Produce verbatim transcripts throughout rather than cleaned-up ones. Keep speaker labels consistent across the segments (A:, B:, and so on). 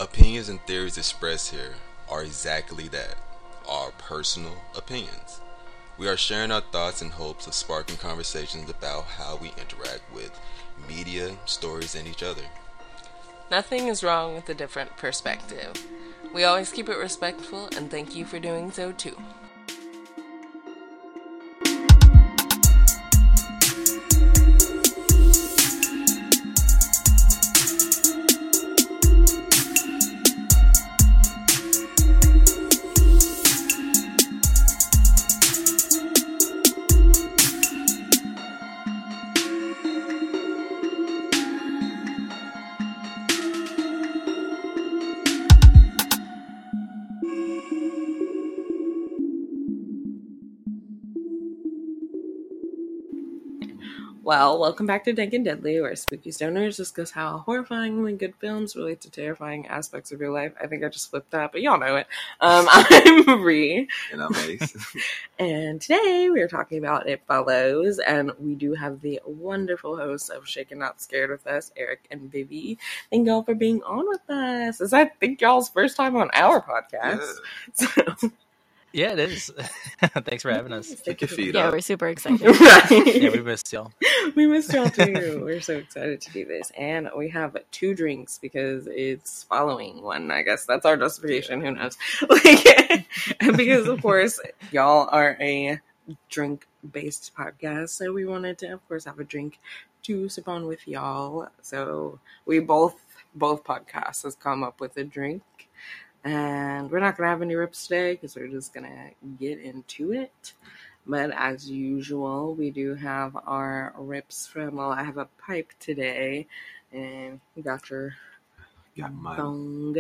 A: Opinions and theories expressed here are exactly that, our personal opinions. We are sharing our thoughts in hopes of sparking conversations about how we interact with media, stories, and each other.
B: Nothing is wrong with a different perspective. We always keep it respectful, and thank you for doing so too. Well, welcome back to Dank and Deadly, where spooky stoners discuss how horrifyingly good films relate to terrifying aspects of your life. I think I just flipped that, but y'all know it. Um, I'm Marie.
A: And I'm Ace.
B: And today we are talking about It Follows, and we do have the wonderful hosts of Shaken Not Scared with us, Eric and Vivi. Thank y'all for being on with us. This is, I think, y'all's first time on our podcast.
A: Yeah.
B: So...
C: Yeah, it is. Thanks for having us.
A: Kick your feet
D: Yeah,
A: up.
D: we're super excited.
B: Right.
C: Yeah, we missed y'all.
B: We missed y'all too. We're so excited to do this. And we have two drinks because it's following one. I guess that's our justification. Who knows? Like, because, of course, y'all are a drink-based podcast. So we wanted to, of course, have a drink to sip on with y'all. So we both, both podcasts has come up with a drink. And we're not going to have any rips today because we're just going to get into it. But as usual, we do have our rips from, well, I have a pipe today. And you got your
A: Got my
B: bong.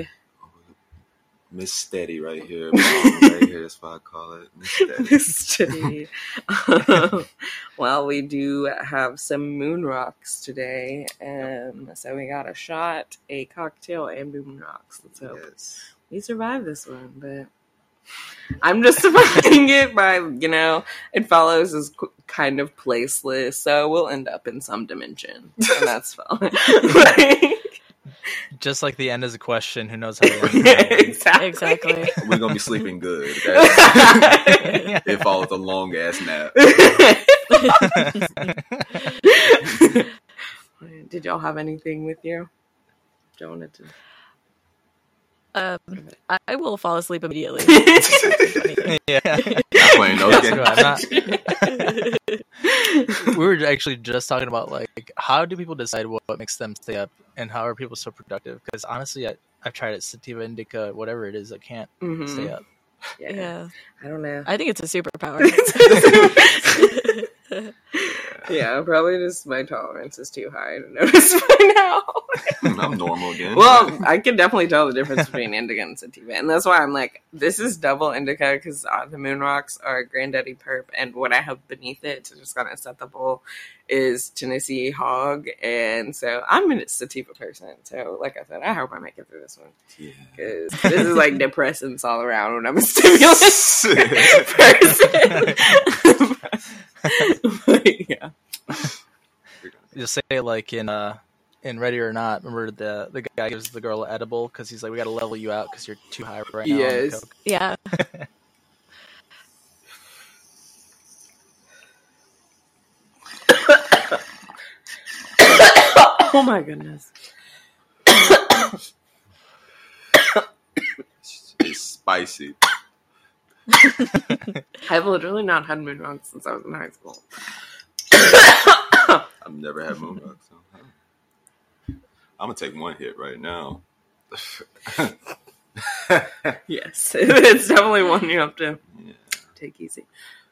A: Miss Steady right here. Right here, that's what I call it. Miss Steady.
B: Mystery. um, well, we do have some moon rocks today. Um, so we got a shot, a cocktail, and moon rocks. Let's hope.
A: Yes.
B: We survived this one, but I'm just surviving it by, you know, It Follows is qu- kind of placeless, so we'll end up in some dimension, and that's fine. Like,
C: Just like the end is a question, who knows how to end it?
B: exactly.
D: Exactly.
A: We're going to be sleeping good. Okay? It follows a long ass nap.
B: Did y'all have anything with you? Don't want to.
D: Um, I, I will fall asleep immediately.
C: Yeah.
A: Not playing no
C: Yes,
A: game.
C: no, I'm not- We were actually just talking about, like, how do people decide what makes them stay up, and how are people so productive? Because honestly, I, I've tried it, sativa, indica, whatever it is, I can't
B: Mm-hmm.
C: stay up.
B: Yeah.
D: Yeah.
B: I don't know.
D: I think it's a superpower.
B: Yeah, probably just my tolerance is too high to notice by now.
A: I'm normal again.
B: Well, I can definitely tell the difference between indica and sativa, and that's why I'm like, this is double indica because uh, the moon rocks are Granddaddy Perp, and what I have beneath it to just kind of set the bowl is Tennessee Hog, and so I'm a sativa person. So, like I said, I hope I make it through this one
A: yeah.
B: because this is like depressants all around when I'm a stimulant person. But, yeah.
C: Just say it like in uh in Ready or Not. Remember the the guy gives the girl an edible because he's like, we got to level you out because you're too high right now. on the
B: Yes.
C: coke."
D: Yeah.
B: Oh my goodness.
A: It's spicy.
B: I've literally not had moon rocks since I was in high school.
A: I've never had moon rocks. So. I'm going to take one hit right now.
B: Yes, it's definitely one you have to
A: Yeah.
B: take easy.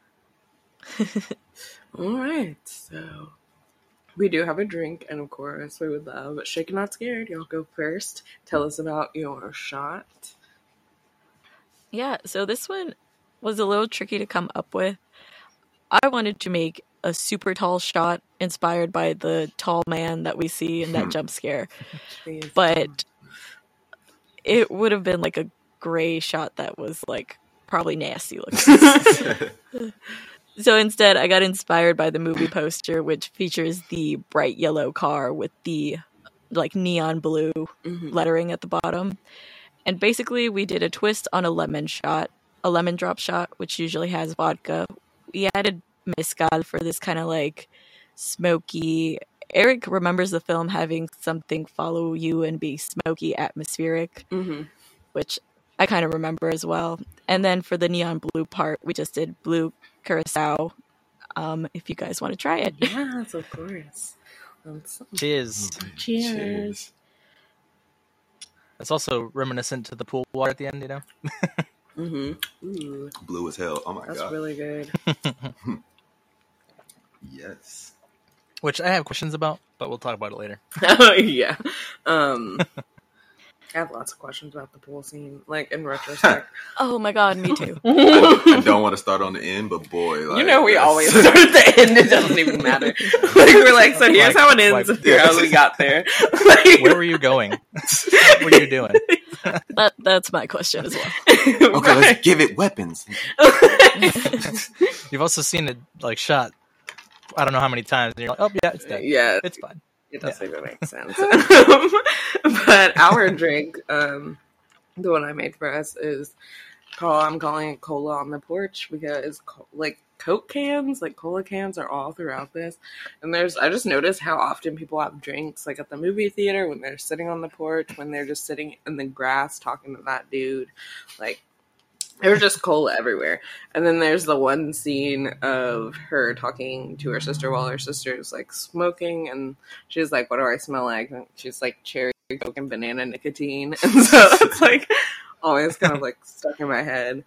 B: All right, so we do have a drink, and of course, we would love Shaken Not Scared. Y'all go first. Tell us about your shot.
D: Yeah, so this one was a little tricky to come up with. I wanted to make a super tall shot inspired by the tall man that we see in that jump scare.
B: Please.
D: But it would have been like a gray shot that was like probably nasty looking. So instead, I got inspired by the movie poster, which features the bright yellow car with the like neon blue
B: Mm-hmm.
D: lettering at the bottom. And basically, we did a twist on a lemon shot, a lemon drop shot, which usually has vodka. We added mezcal for this kind of like smoky. Eric remembers the film having something follow you and be smoky, atmospheric,
B: Mm-hmm.
D: which I kind of remember as well. And then for the neon blue part, we just did blue curacao. Um, if you guys want to try it,
B: Yes, of course. Let's-
C: Cheers.
B: Cheers.
C: It's also reminiscent to the pool water at the end, you know?
B: Mm-hmm. Ooh,
A: Blue as hell. Oh my
B: that's
A: god.
B: really good.
A: Yes.
C: Which I have questions about, but we'll talk about it later.
B: Oh yeah. Um, I have lots of questions about the pool scene, like in retrospect.
D: oh my god, me too.
A: I, I don't want to start on the end, but boy, like,
B: You know, we
A: that's-
B: always start at the end. It doesn't even matter. Like we're like, so here's
C: Like-
B: how it ends.
C: like-
B: Here's how we got there. Like,
C: Where were you going? What were you doing?
D: That that's my question as well.
A: Okay, let's give it weapons.
C: You've also seen it like shot. I don't know how many times, and you're like, oh yeah, it's dead.
B: Yeah,
C: It's fine.
B: it doesn't even make sense. But our drink, um, the one I made for us, is called, I'm calling it Cola on the Porch because co- like Coke cans, like cola cans, are all throughout this. And there's, I just noticed how often people have drinks, like at the movie theater when they're sitting on the porch, when they're just sitting in the grass talking to that dude, like. There was just cola everywhere. And then there's the one scene of her talking to her sister while her sister is like smoking, and she's like, what do I smell like? And she's like, cherry coke and banana nicotine. And so it's like always kind of like stuck in my head.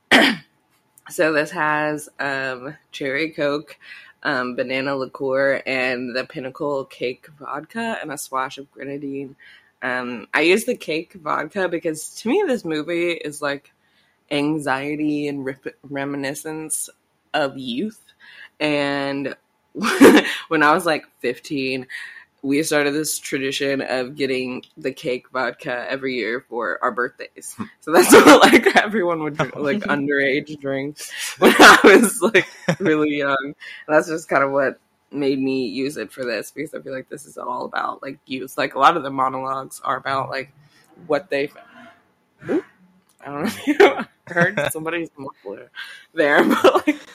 B: So this has um, cherry coke, um, banana liqueur, and the Pinnacle cake vodka, and a splash of grenadine. Um, I use the cake vodka because to me this movie is like anxiety and rep- reminiscence of youth. And when I was like fifteen, we started this tradition of getting the cake vodka every year for our birthdays. So that's what like everyone would drink, like underage drinks when I was like really young. And that's just kind of what made me use it for this, because I feel like this is all about like youth. Like a lot of the monologues are about like what they Oop. I don't know if you heard somebody's muffler there, but like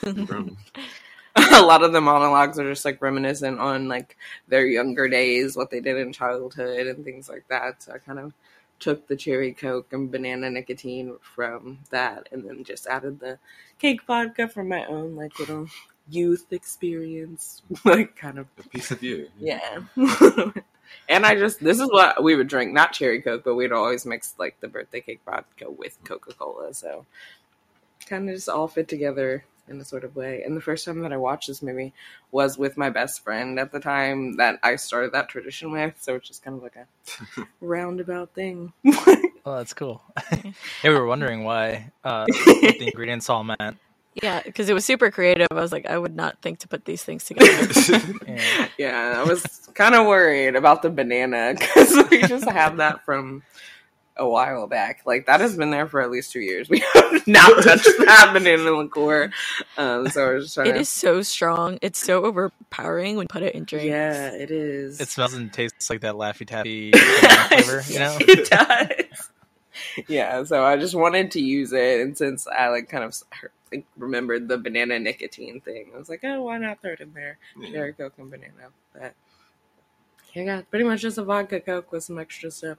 B: a lot of the monologues are just like reminiscent on like their younger days, what they did in childhood and things like that. So I kind of took the cherry coke and banana nicotine from that and then just added the cake vodka from my own like little youth experience. Like kind of
A: A piece of you.
B: yeah. And I just, this is what we would drink, not cherry coke, but we'd always mix like the birthday cake vodka with Coca-Cola. So kind of just all fit together in a sort of way. And the first time that I watched this movie was with my best friend at the time that I started that tradition with. So it's just kind of like a roundabout thing.
C: Oh, that's cool. Yeah, we were wondering why uh, what the ingredients all meant.
D: Yeah, because it was super creative. I was like, I would not think to put these things together.
C: Yeah.
B: Yeah, I was kind of worried about the banana because we just have that from a while back. Like that has been there for at least two years. We have not touched that banana liqueur. Um, so I was just trying
D: It
B: to.
D: is so strong. It's so overpowering when you put it in drinks.
B: Yeah, it is.
C: It smells and tastes like that Laffy Taffy banana flavor, you know?
B: It does. Yeah, so I just wanted to use it, and since I like kind of like, remembered the banana nicotine thing, I was like, oh, why not throw it in there?
A: Yeah.
B: Cherry coke and banana. But yeah, it's pretty much just a vodka coke with some extra stuff.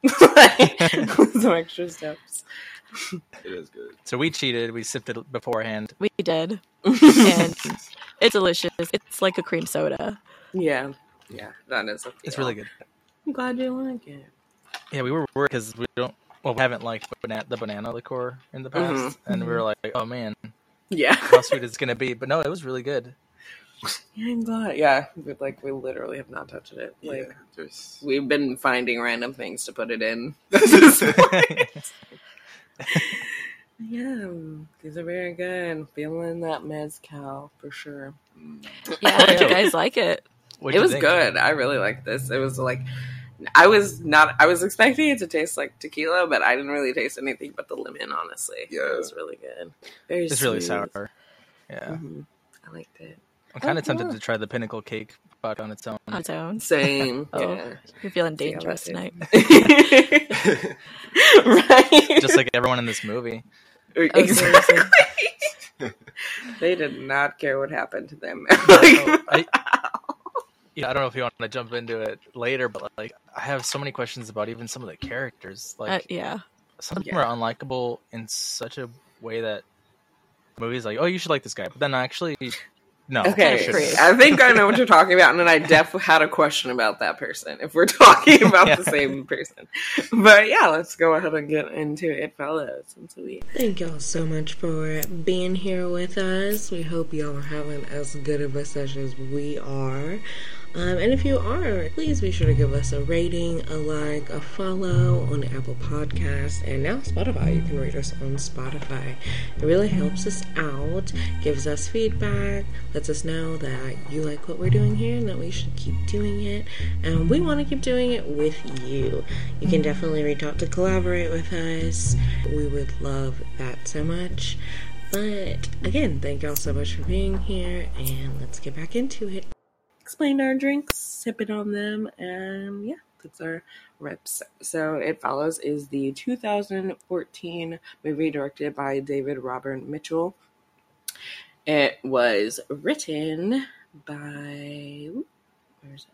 B: With some extra steps.
A: It is good.
C: So we cheated. We sipped it beforehand.
D: We did. And it's delicious. It's like a cream soda.
B: Yeah, yeah, that is. A
C: It's
B: feel.
C: really good.
B: I'm glad you like it.
C: Yeah, we were worried because we don't. Well, we haven't liked banana, the banana liqueur in the past,
B: Mhm.
C: and we were like, "Oh man,
B: Yeah,
C: how sweet it's gonna be!" But no, it was really good.
B: yeah, I'm glad. Yeah, but like we literally have not touched it. Like
A: Yeah, there's...
B: we've been finding random things to put it in. Yeah, these are very good. Feeling that mezcal for sure.
D: Yeah, did you guys like it?
C: What'd
B: It
C: you
B: was
C: think?
B: good. I really liked this. It was like, I was not, I was expecting it to taste like tequila, but I didn't really taste anything but the lemon, honestly.
A: Yeah.
B: It was really good. Very
C: It's really
B: smooth.
C: sour. Yeah.
B: Mhm. I liked it.
C: I'm kind
B: Oh,
C: of tempted
B: cool.
C: to try the Pinnacle cake vodka on its own.
D: On its own.
B: Same.
D: Oh,
B: Yeah.
D: you're feeling
B: See how
D: dangerous
B: that
D: tonight.
B: is. Right.
C: Just like everyone in this movie.
D: Oh,
B: Exactly.
D: seriously.
B: They did not care what happened to them.
C: So,
B: Like,
C: I, yeah, I don't know if you want to jump into it later, but like I have so many questions about even some of the characters. Like
D: Uh, yeah.
C: some of them
B: Yeah.
C: are unlikable in such a way that the movie's like, oh, you should like this guy, but then actually, no.
B: okay,
C: you shouldn't.
B: I think I know what you're talking about, and I definitely had a question about that person, if we're talking about
C: Yeah.
B: the same person. But yeah, let's go ahead and get into It Follows. Since we Thank y'all so much for being here with us. We hope y'all are having as good of a session as we are. Um, and if you are, please be sure to give us a rating, a like, a follow on Apple Podcasts, and now Spotify. You can rate us on Spotify. It really helps us out, gives us feedback, lets us know that you like what we're doing here and that we should keep doing it. And we want to keep doing it with you. You can definitely reach out to collaborate with us. We would love that so much. But again, thank y'all so much for being here, and let's get back into it. Explained our drinks, sipping on them, and yeah, that's our reps. So It Follows is the two thousand fourteen movie directed by David Robert Mitchell. It was written by... Where is it?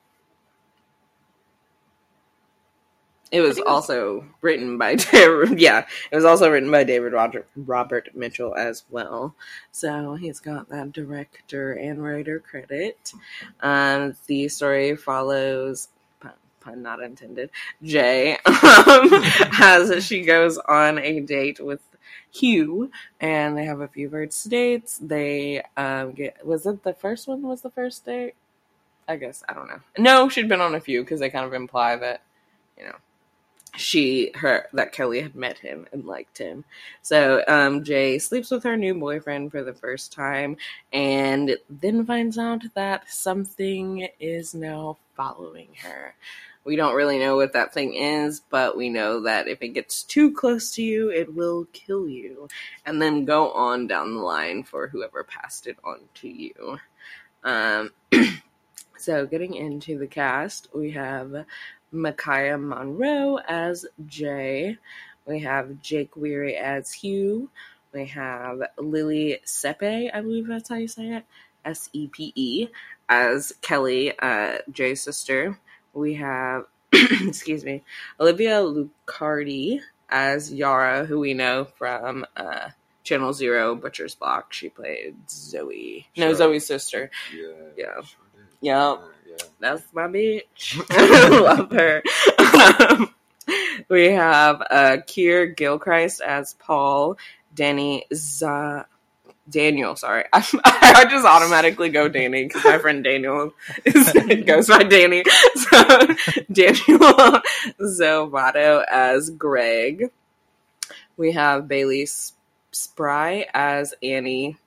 B: It was also written by yeah. It was also written by David Roger, Robert Mitchell as well. So he's got that director and writer credit. Um, the story follows, pun, pun not intended, Jay um, as she goes on a date with Hugh, and they have a few first dates. They um, get was it the first one? Was the first date? I guess I don't know. No, she'd been on a few because they kind of imply that you know. She, her, that Kelly had met him and liked him. So, um, Jay sleeps with her new boyfriend for the first time and then finds out that something is now following her. We don't really know what that thing is, but we know that if it gets too close to you, it will kill you. And then go on down the line for whoever passed it on to you. Um, so, getting into the cast, we have Micaiah Monroe as Jay. We have Jake Weary as Hugh. We have Lily Sepe, I believe that's how you say it, S E P E, as Kelly, uh, Jay's sister. We have, excuse me, Olivia Lucardi as Yara, who we know from uh, Channel Zero, Butcher's Block. She played Zoe. No,
A: Sure.
B: Zoe's sister.
A: Yeah.
B: Yeah.
A: Sure did.
B: Yep.
A: Yeah.
B: That's my bitch. Love her. Um, we have uh, Keir Gilchrist as Paul. Danny Z- Daniel, sorry. I, I just automatically go Danny because my friend Daniel is, goes by Danny. So, Daniel Zovato as Greg. We have Bailey Spry as Annie.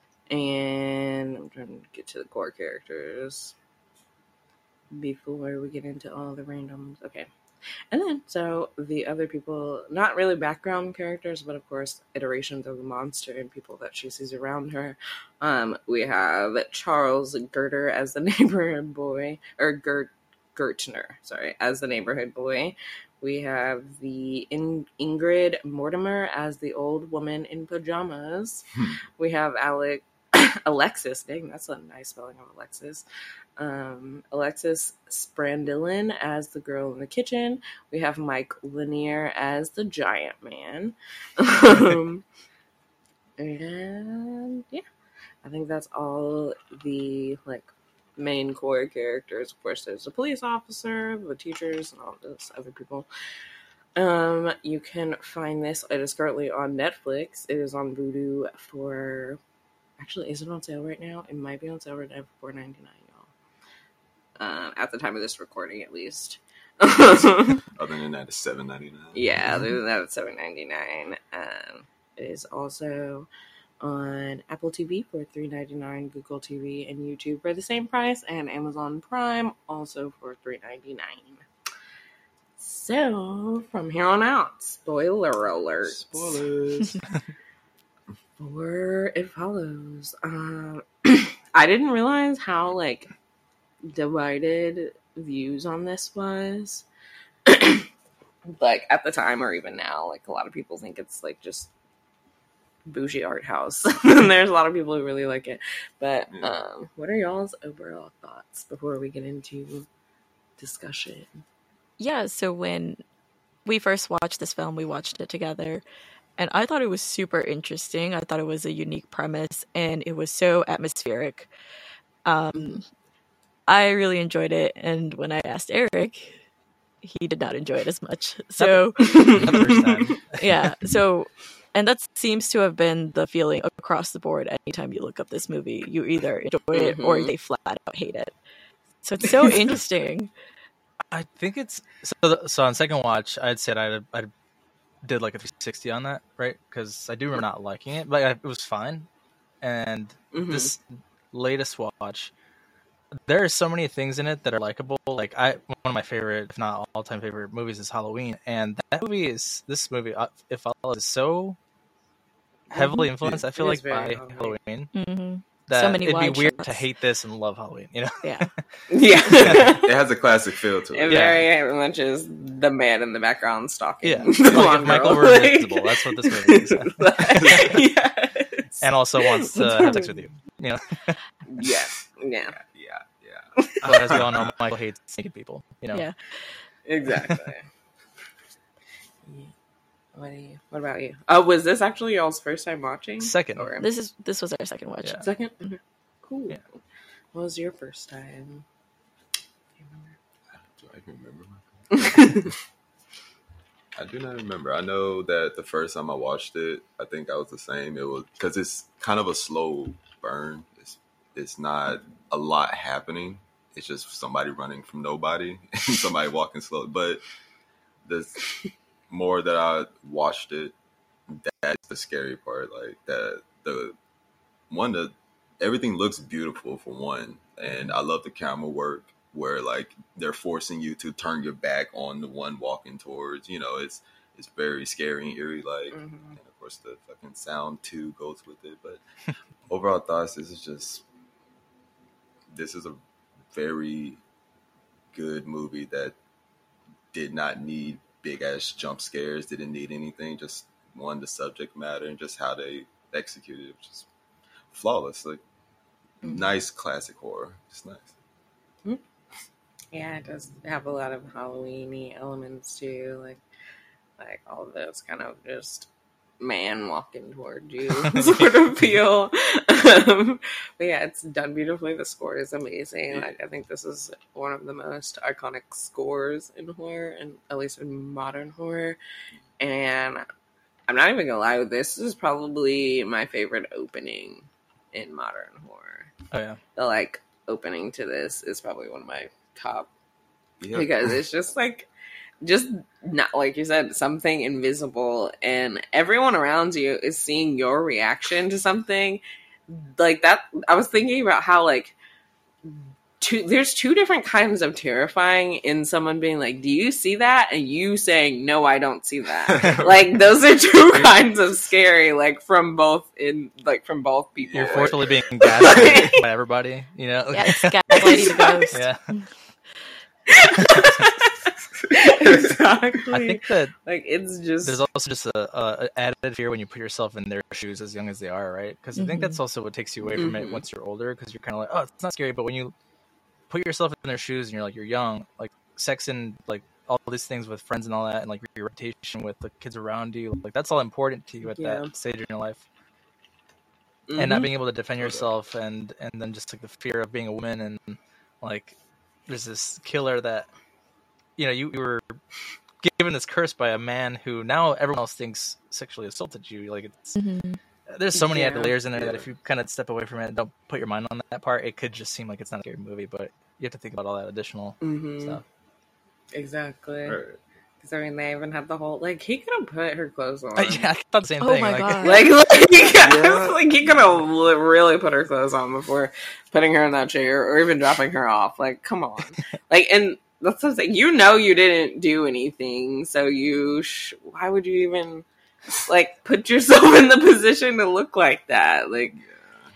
B: And I'm trying to get to the core characters before we get into all the randoms. Okay. And then, so the other people, not really background characters, but of course, iterations of the monster and people that she sees around her. Um, we have Charles Gerter as the neighborhood boy, or Gert, Gertner, sorry, as the neighborhood boy. We have the In- Ingrid Mortimer as the old woman in pajamas.
A: Hmm.
B: We have Alec, Alexis, dang, that's a nice spelling of Alexis. Um, Alexis Sprandilin as the girl in the kitchen. We have Mike Lanier as the giant man. um, and yeah, I think that's all the like main core characters. Of course, there's the police officer, the teachers, and all those other people. Um, you can find this. It is currently on Netflix. It is on Vudu for. Actually, is it on sale right now? It might be on sale right now for four ninety-nine, y'all. Um, at the time of this recording, at least.
A: Other than that, it's seven ninety-nine.
B: Yeah, other than that, it's seven ninety-nine. Um, it is also on Apple T V for three ninety-nine, Google T V and YouTube for the same price, and Amazon Prime also for three ninety-nine. So, from here on out, spoiler alert.
A: Spoilers.
B: For It Follows. Um, I didn't realize how like divided views on this was. Like at the time or even now, like a lot of people think it's like just bougie art house. And there's a lot of people who really like it. But
A: Yeah.
B: um, what are y'all's overall thoughts before we get into discussion?
D: Yeah, so when we first watched this film, we watched it together, and I thought it was super interesting. I thought it was a unique premise, and it was so atmospheric. Um, I really enjoyed it, and when I asked Eric, he did not enjoy it as much. So,
C: Not the first time.
D: yeah, so, and that seems to have been the feeling across the board anytime you look up this movie. You either enjoy it or
B: Mhm.
D: they flat out hate it. So it's so interesting.
C: I think it's so. So on second watch, I'd said I I did like a three sixty on that, right? Because I do remember not liking it, but I, it was fine. And
B: Mhm.
C: this latest watch, there are so many things in it that are likable. Like I, one of my favorite, if not all time favorite movies, is Halloween, and that movie is this movie. uh, It follows is so heavily influenced. I feel
B: It
C: like
B: is very
C: by
B: Halloween.
C: Halloween
D: hmm
C: that
D: So many
C: it'd be
D: wide
C: weird
D: shots.
C: to hate this and love Halloween. You know?
D: Yeah.
B: Yeah.
A: It has a classic feel to
B: It
A: it.
C: Yeah.
B: very much is the man in the background stalking
C: Yeah,
B: the
C: like
B: blonde
C: if Michael
B: girl.
C: were
B: Like-
C: invisible, that's what this movie is.
B: Yes.
C: And also wants to have sex with you. You know,
B: Yeah. Yeah.
A: Yeah, yeah.
C: but as we all know, Michael hates naked people. You know,
D: Yeah.
B: Exactly. What, do you, what about you? Oh, was this actually y'all's first time watching?
C: Second.
B: Or
D: This is this was our second watch.
C: Yeah.
B: second? Okay. Cool.
C: Yeah.
B: What was your first time?
A: Do I even remember? I do not remember. I know that the first time I watched it, I think I was the same. It was because it's kind of a slow burn. It's it's not a lot happening. It's just somebody running from nobody and somebody walking slow. But the more that I watched it, that's the scary part. Like that, the one that everything looks beautiful for one, and I love the camera work where like they're forcing you to turn your back on the one walking towards. You know, it's it's very scary and eerie. Like,
B: Mhm.
A: and of course the fucking sound too goes with it. But overall thoughts, this is just this is a very good movie that did not need big ass jump scares. Didn't need anything. Just one, the subject matter and just how they executed it, which is flawless. Like nice classic horror. Just nice.
B: Yeah, it does have a lot of Halloween-y elements too, like like all of those kind of just man walking toward you sort of feel. Um, but yeah, it's done beautifully. The score is amazing. Like I think this is one of the most iconic scores in horror, and at least in modern horror. And I'm not even gonna lie, this is probably my favorite opening in modern horror.
C: Oh yeah.
B: The like opening to this is probably one of my top
A: Yeah.
B: because it's just like just not like you said, something invisible, and everyone around you is seeing your reaction to something like that. I was thinking about how like two there's two different kinds of terrifying in someone being like, do you see that, and you saying, no, I don't see that. Like those are two kinds of scary, like from both in like from both people.
C: You're forcefully being gaslit by everybody. You know.
D: Yeah, it's gaslighting the ghost.
C: Yeah.
B: Exactly.
C: I think that
B: like it's just
C: there's also just a, a added fear when you put yourself in their shoes as young as they are, right? Because I think
D: Mhm.
C: that's also what takes you away from it
B: Mhm.
C: once you're older. Because you're kind of like, oh, it's not scary. But when you put yourself in their shoes and you're like, you're young, like sex and like all these things with friends and all that, and like your reputation with the kids around you, like that's all important to you at
B: Yeah.
C: that stage in your life. And not
B: Mhm.
C: being able to defend
A: Okay.
C: yourself, and and then just like the fear of being a woman, and like there's this killer that you know you, you were given this curse by a man who now everyone else thinks sexually assaulted you. Like it's
D: Mhm.
C: there's so many
B: Yeah.
C: added layers in there that
A: Yeah.
C: if you kind of step away from it and don't put your mind on that part, it could just seem like it's not a scary movie. But you have to think about all that additional
B: Mhm.
C: stuff.
B: Exactly.
A: Right.
B: Because I mean, they even had the whole like he could have put her clothes on.
C: yeah, I thought the same
D: Oh
C: thing.
D: my
C: like,
D: God.
B: Like, like,
A: Yeah.
B: like he could have really put her clothes on before putting her in that chair or even dropping her off. Like, come on. Like, and that's the thing. You know, you didn't do anything, so you. Sh- why would you even like put yourself in the position to look like that? Like,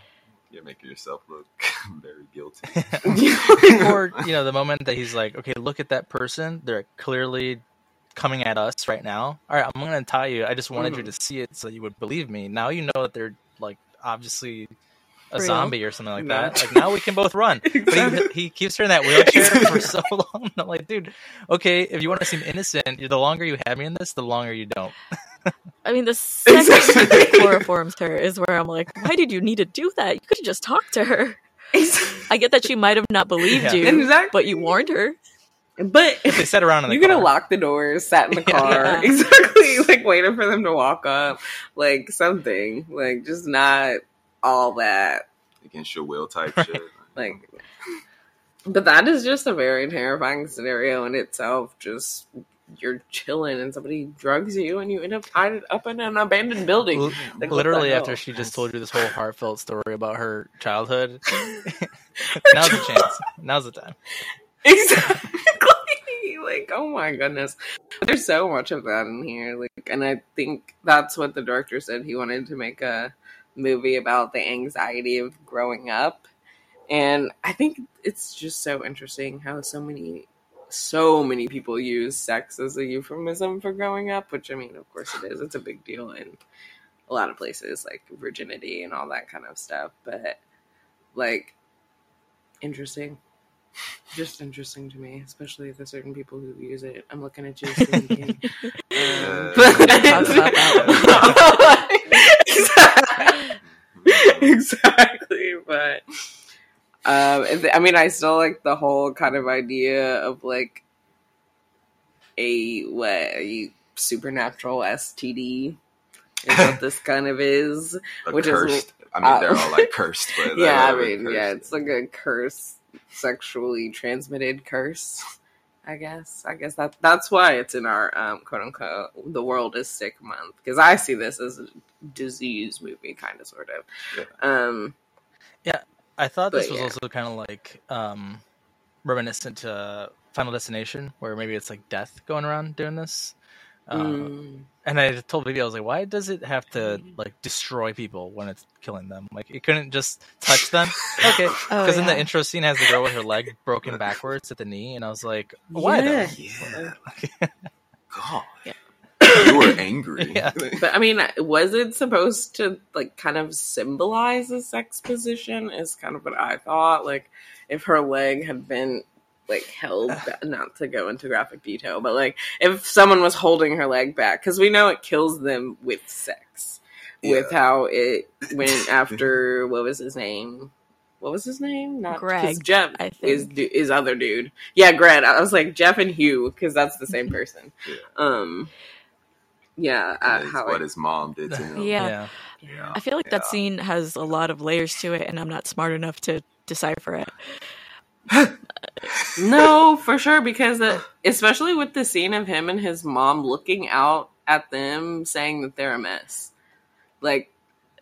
A: You're making yourself look very guilty.
C: Or, you know, the moment that he's like, okay, look at that person. They're clearly coming at us right now. All right, I'm going to tell you. I just wanted mm-hmm. you to see it so you would believe me. Now you know that they're, like, obviously a Real. zombie or something like no. that. Like, now we can both run. Exactly. But he, he keeps her in that wheelchair for so long. I'm like, dude, okay, if you want to seem innocent, the longer you have me in this, the longer you don't.
D: I mean, the second she chloroforms her is where I'm like, why did you need to do that? You could have just talked to her. I get that she might have not believed yeah. you, exactly. but you warned her.
B: But
C: if they sat around in the
B: you
C: car.
B: could have locked the doors, sat in the car,
D: yeah.
B: exactly, like waiting for them to walk up, like something, like just not all that
A: against your will type shit.
B: Like, but that is just a very terrifying scenario in itself. Just you're chilling and somebody drugs you and you end up tied up in an abandoned building.
C: L- like, literally after she just told you this whole heartfelt story about her childhood. Now's the chance. Now's the time.
B: Exactly. Like, oh my goodness. There's so much of that in here. Like, and I think that's what the director said. He wanted to make a movie about the anxiety of growing up. And I think it's just so interesting how so many so many people use sex as a euphemism for growing up, which, I mean, of course it is. It's a big deal in a lot of places, like virginity and all that kind of stuff. But, like, interesting. Just interesting to me, especially the certain people who use it. I'm looking at you, Stephen King. Um, exactly. exactly, but um, I mean, I still like the whole kind of idea of like a what a supernatural S T D is what this kind of is,
A: a
B: which
A: cursed.
B: is.
A: I mean, they're all like cursed, but
B: yeah, I mean, cursed. yeah, it's like a curse. Sexually transmitted curse, I guess. I guess that that's why it's in our um, quote unquote the world is sick month, because I see this as a disease movie, kind of, sort of.
A: Yeah,
B: um,
C: yeah I thought this was
B: yeah.
C: also kind of like um, reminiscent to Final Destination, where maybe it's like death going around doing this. Uh,
B: mm.
C: And I told Vivi, I was like, why does it have to like destroy people when it's killing them? Like, it couldn't just touch them? Okay. Because
D: oh,
C: in
D: yeah.
C: the intro scene has the girl with her leg broken backwards at the knee, and I was like, why
B: yeah.
C: though?
A: Yeah. God.
D: Yeah.
A: You were angry.
B: Yeah. But I mean, was it supposed to like kind of symbolize a sex position? Is kind of what I thought. Like, if her leg had been like held, not to go into graphic detail, but like if someone was holding her leg back, because we know it kills them with sex, yeah. with how it went after what was his name? What was his name? Not
D: Greg.
B: Jeff
D: I think.
B: is is other dude. Yeah, Greg. I was like Jeff and Hugh because that's the same person.
A: Yeah.
B: Um. Yeah, uh,
A: That's
B: how
A: what
B: it,
A: his mom did to him.
D: Yeah.
C: Yeah.
A: Yeah.
D: I feel like
A: Yeah.
D: that scene has a lot of layers to it, and I'm not smart enough to decipher it.
B: No, for sure, because uh, especially with the scene of him and his mom looking out at them saying that they're a mess. Like,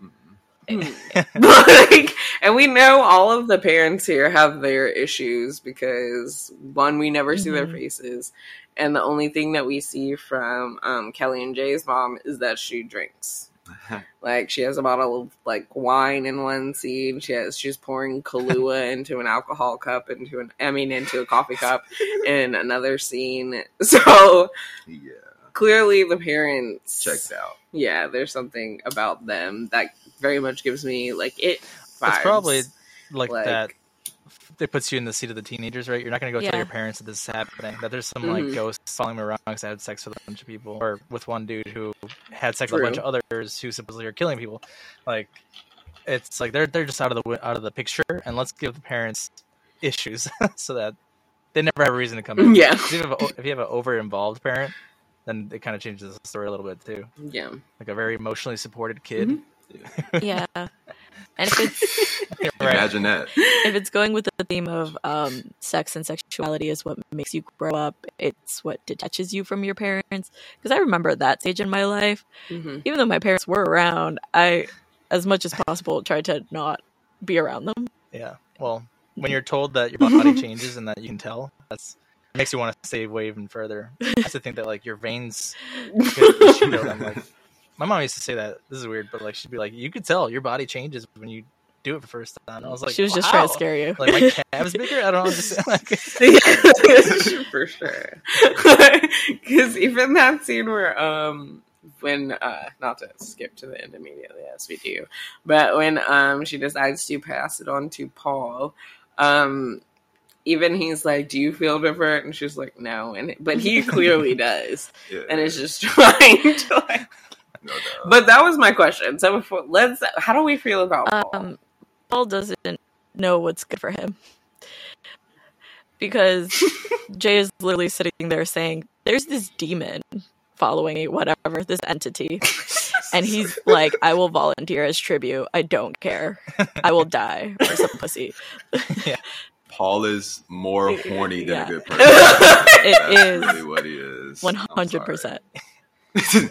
B: like, and we know all of the parents here have their issues because, one, we never see
D: Mhm.
B: their faces, and the only thing that we see from um, Kelly and Jay's mom is that she drinks. Like, she has a bottle of like wine in one scene. She has she's pouring Kahlua into an alcohol cup into an I mean into a coffee cup in another scene. So
A: Yeah.
B: clearly the parents
A: Checked out.
B: Yeah, there's something about them that very much gives me like it vibes.
C: It's probably like,
B: Like-
C: that. It puts you in the seat of the teenagers, right? You're not going to go
D: Yeah.
C: tell your parents that this is happening. That there's some
B: Mhm.
C: like ghosts following me around because I had sex with a bunch of people, or with one dude who had sex with a
B: True.
C: bunch of others who supposedly are killing people. Like, it's like they're they're just out of the wi- out of the picture, and let's give the parents issues so that they never have a reason to come in.
B: Yeah.
C: 'Cause If you have, a, if you have an over involved parent, then it kind of changes the story a little bit too.
B: Yeah.
C: Like a very emotionally supported kid.
B: Mhm.
D: Yeah. And if it's
C: Right.
A: Imagine that.
D: if it's going with the theme of um, sex and sexuality is what makes you grow up, it's what detaches you from your parents. Because I remember that stage in my life.
B: Mhm.
D: Even though my parents were around, I, as much as possible, tried to not be around them.
C: Yeah. Well, when you're told that your body changes and that you can tell, that's it makes you want to stay way even further. I used to think that like your veins could shoot out. I'm like, my mom used to say that. This is weird, but like she'd be like, you could tell your body changes when you do it for the first time. I was like,
D: she was just
C: wow.
D: trying to scare you.
C: Like my calves bigger. I don't understand. Like,
B: Yeah, for sure. Because even that scene where um when uh not to skip to the end immediately as we do, but when um she decides to pass it on to Paul, um even he's like, "Do you feel different?" And she's like, "No," and but he clearly does,
A: Yeah.
B: and is just trying to like.
A: No doubt.
B: But that was my question. So before, let's. How do we feel about Paul?
D: Um, Paul doesn't know what's good for him because Jay is literally sitting there saying, "There's this demon following me, whatever, this entity," and he's like, "I will volunteer as tribute. I don't care. I will die for some pussy."
C: yeah.
A: Paul is more horny than
D: Yeah.
A: a good person.
D: It
A: That's
D: is
A: really what he is.
D: one
A: I'm
D: hundred percent.
A: sorry.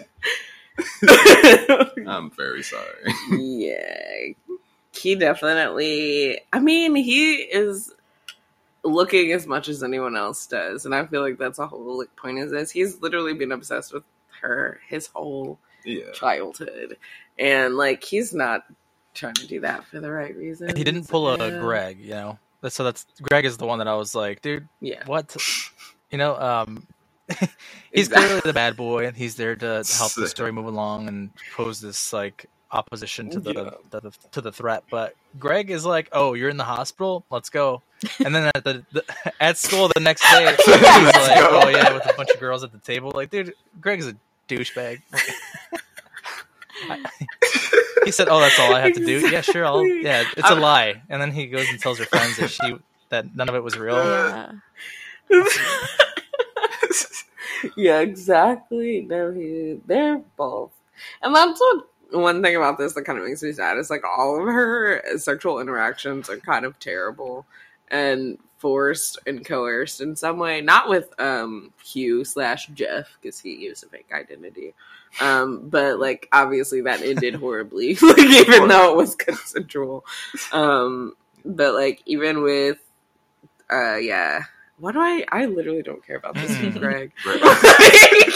A: I'm very sorry.
B: Yeah, he definitely. I mean, he is looking as much as anyone else does, and I feel like that's a whole like point. Is this? He's literally been obsessed with her his whole
A: Yeah.
B: childhood, and like he's not trying to do that for the right reasons.
C: He didn't pull a
B: Yeah.
C: Greg, you know. That's, so that's Greg is the one that I was like, dude,
B: Yeah,
C: what? You know, um, he's
B: Exactly.
C: clearly the bad boy, and he's there to help the story move along and pose this like opposition to the,
B: Yeah.
C: the, the to the threat. But Greg is like, "Oh, you're in the hospital? Let's go!" And then at the, the at school the next day, he's
A: Let's
C: like,
A: go.
C: "Oh yeah," with a bunch of girls at the table. Like, dude, Greg's a douchebag. He said, "Oh, that's all I have to do." Yeah, sure. I'll. Yeah, it's a lie. And then he goes and tells her friends that she that none of it was real.
D: Yeah.
B: Yeah, exactly. No, he, they're both. And that's what one thing about this that kind of makes me sad is like all of her sexual interactions are kind of terrible and forced and coerced in some way. Not with um Hugh slash Jeff, because he used a fake identity. Um, but like obviously that ended horribly, like even though it was consensual. Um, but like even with uh yeah. Why do I? I literally don't care about this with
C: Mm.
B: Greg.
A: Right.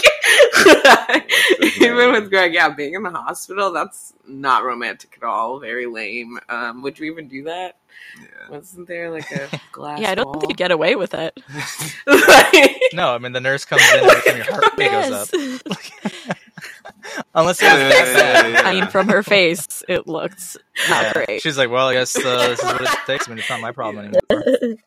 B: Even with Greg, yeah, being in the hospital, that's not romantic at all. Very lame. Um, would you even do that?
A: Yeah.
B: Wasn't there like a glass
D: Yeah, I don't
B: wall?
D: think you'd get away with it.
C: No, I mean the nurse comes in every time your heart rate goes up.
D: Yes.
C: Unless it was
A: Yeah,
C: that
A: yeah,
C: bad.
A: yeah.
D: I mean, from her face, it looked not
C: Yeah.
D: great.
C: She's like, "Well, I guess uh, this is what it takes. I mean, it's not my problem anymore."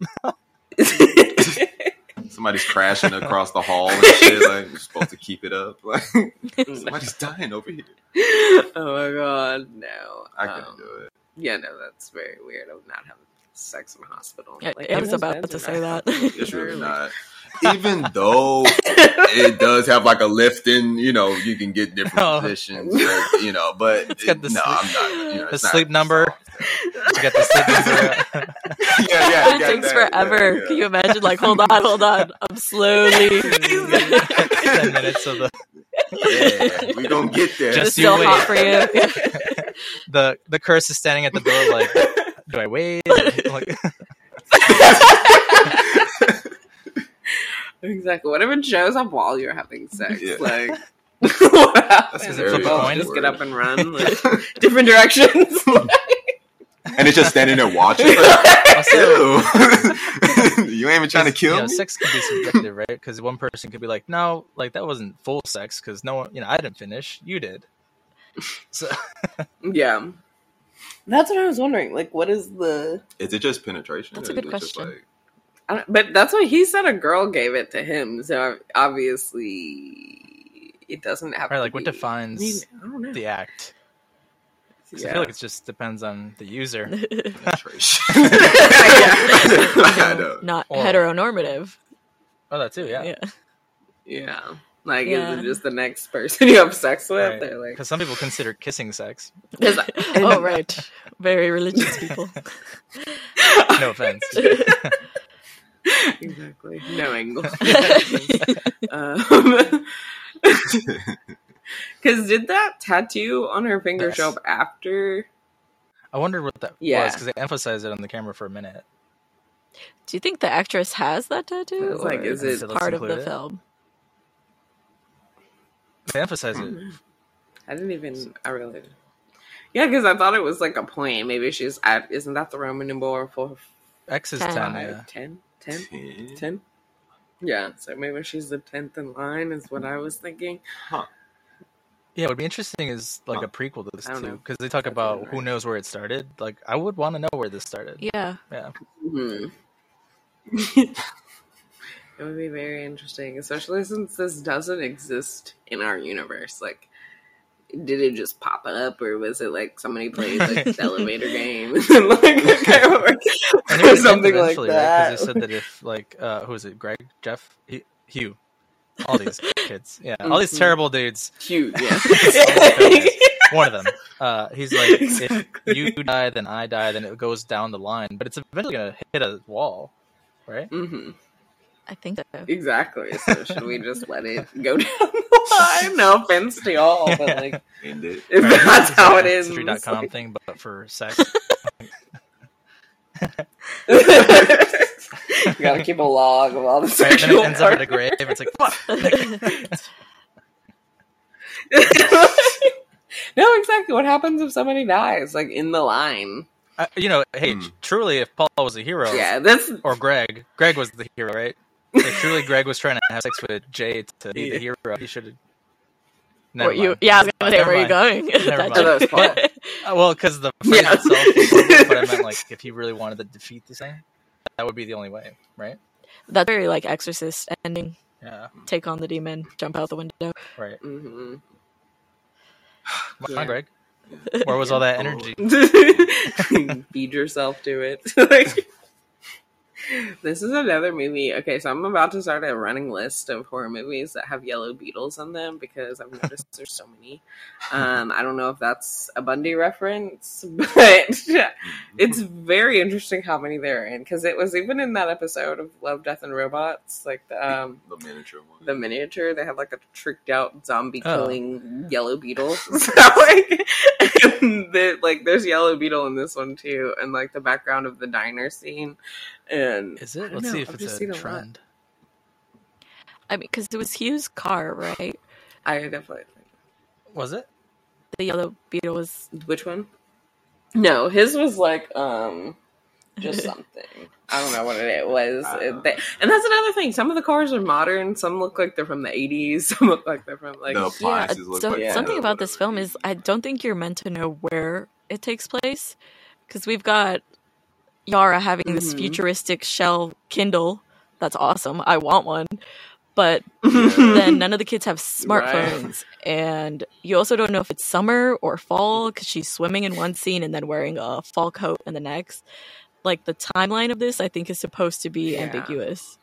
A: Somebody's crashing across the hall and shit. Like, you're supposed to keep it up. Like, somebody's dying over here.
B: Oh my god, no.
A: I couldn't
B: Um,
A: do it.
B: Yeah, no, that's very weird. of not having sex in a hospital.
D: Yeah,
B: Like,
D: I was
B: those
D: about
B: beds
D: to
B: are
D: say
B: not
D: that.
B: comfortable
A: It's
B: either,
A: really
B: like-
A: not. Even though it does have like a lift in, you know, you can get different
C: Oh.
A: positions, like, you know, but
C: It's got the
A: no,
C: sleep-
A: I'm not. You know,
C: the
A: it's not
C: sleep number. You got the sleep number.
A: yeah, yeah,
D: But it
A: got
D: takes
A: that,
D: forever.
A: yeah, yeah.
D: Can you imagine? Like, hold on, hold on. I'm slowly.
C: Ten minutes of the
A: Yeah, we gonna get there.
C: Just
D: It's
C: you
D: still
C: wait.
D: hot for you.
C: the the curse is standing at the door. Like, do I wait? Like,
B: Exactly. Whatever it shows up while you're having sex.
A: Yeah.
B: Like, what happens?
A: That's
C: very
B: Both
C: awkward.
B: just get up and run like, different directions.
A: And it's just standing there watching. Like,
C: also,
A: ew. You ain't even trying to kill
C: you know,
A: me.
C: sex can be subjective, right? Because one person could be like, "No, like that wasn't full sex because no one, you know, I didn't finish. You did." So
B: Yeah. That's what I was wondering. Like, what is the.
A: Is it just penetration?
D: That's a
A: or
D: good
A: is it just,
D: question.
A: like-
B: I don't, but that's what he said a girl gave it to him. So obviously, it doesn't have
C: Right,
B: to
C: like, what
B: be-
C: defines
B: I, mean, I don't know.
C: the act. 'Cause I
B: Yeah.
C: feel like it just depends on the user.
A: penetration.
B: Yeah.
A: I know.
D: Not
C: Or-
D: heteronormative.
C: Oh, that too. Yeah.
D: Yeah.
B: Yeah. Like,
D: Yeah.
B: is it just the next person you have sex with?
C: Right.
B: They're like,
C: Because some people consider kissing sex.
B: 'Cause-
D: Oh, right. Very religious people.
C: No offense.
B: Exactly. No angle. um, Because did that tattoo on her finger
C: Yes.
B: show up after?
C: I wondered what that
B: Yeah.
C: was because they emphasized it on the camera for a minute.
D: Do you think the actress has that tattoo?
B: It's like,
D: or
B: is
D: it's
B: it-
D: part of
C: Let's
D: the
C: include it.
D: film?
C: They emphasize it.
B: I didn't even. I really. Yeah, because I thought it was like a point. Maybe she's at, isn't that the Roman numeral for
C: X is
D: Ten.
C: ten.
B: five?
C: Yeah.
B: ten? ten?
A: Ten?
B: ten? Yeah, so maybe she's the tenth in line is what I was thinking.
A: Huh.
C: Yeah, what would be interesting is like
A: Huh.
C: a prequel to this
B: I don't
C: too,
B: know.
C: because they talk
B: That's
C: about
B: right.
C: who knows where it started. Like, I would want to know where this started.
D: Yeah.
C: Yeah.
B: Hmm. It would be very interesting, especially since this doesn't exist in our universe. Like, did it just pop up, or was it like somebody played like the elevator game and like okay, or,
C: And it
B: or
C: would
B: something
C: end
B: like
C: eventually, right?
B: that?
C: Because they said that if like uh, who is it? Greg, Jeff, He- Hugh, all these kids, yeah, all these
B: Mhm.
C: terrible dudes.
B: Cute, yeah.
C: One of them, uh, he's like,
B: Exactly.
C: if you die, then I die, then it goes down the line, but it's eventually gonna hit a wall, right?
B: hmm
D: I think so.
B: Exactly. So should we just let it go down the line? No offense to y'all, but like,
A: End it.
B: if
C: Right,
B: that's
C: it's
B: how
C: like
B: it
C: a
B: is,
C: History dot com thing, but for sex.
B: you gotta keep a log of all the
C: Right, then
B: sexual
C: it ends up at a
B: parts.
C: grave. It's like, fuck.
B: No, exactly. What happens if somebody dies, like in the line?
C: Uh, you know, hey,
A: Hmm.
C: truly, if Paul was a hero,
B: Yeah, that's
C: or Greg, Greg was the hero, right? If truly Greg was trying to have sex with Jay to be the
B: Yeah.
C: hero, he should have.
D: What you, yeah, I was gonna say, where are you going?
C: Never
D: That
C: mind.
B: Oh, that was Paul.
D: joke.
C: Uh, well, because the phrase
B: Yeah.
C: itself was horrible, but I meant like if he really wanted to defeat this thing, that would be the only way, right?
D: That's very like Exorcist ending.
C: Yeah,
D: Take on the demon, jump out the window.
C: right.
B: hmm
C: Come
B: Yeah.
C: on, Greg. Where was all that energy?
B: feed yourself to it. Like, this is another movie. Okay, so I'm about to start a running list of horror movies that have yellow beetles in them because I've noticed there's so many. Um, I don't know if that's a Bundy reference, but it's very interesting how many there are in because it was even in that episode of Love, Death, and Robots, like the um,
A: The miniature one.
B: the miniature. They had like a tricked out zombie
C: Oh.
B: killing yellow beetle. So like, and the, like there's yellow beetle in this one too, and like the background of the diner scene. And
C: Is
B: I
C: it?
B: don't
C: Let's
B: know,
C: see if
B: I've
C: it's
B: just
C: a
B: seen lot.
C: trend.
D: I mean, because it was Hugh's car, right?
B: I definitely think.
C: Was it?
D: The yellow beetle was.
B: Which one? No, his was like um just something. I don't know what it was.
A: I
B: It-
A: don't
B: they-
A: know.
B: and that's another thing. Some of the cars are modern. Some look like they're from the eighties. Some look like they're from like
A: No.
D: Yeah,
A: Appliances look
D: so,
A: like
B: that
D: something
A: or
D: about this
A: whatever
D: film
A: it
D: is I don't think you're meant to know where it takes place because we've got Yara having this
B: Mhm.
D: futuristic shell Kindle. That's awesome. I want one. But
A: Yeah.
D: then none of the kids have smartphones. And you also don't know if it's summer or fall because she's swimming in one scene and then wearing a fall coat in the next. Like the timeline of this, I think, is supposed to be
B: Yeah.
D: ambiguous.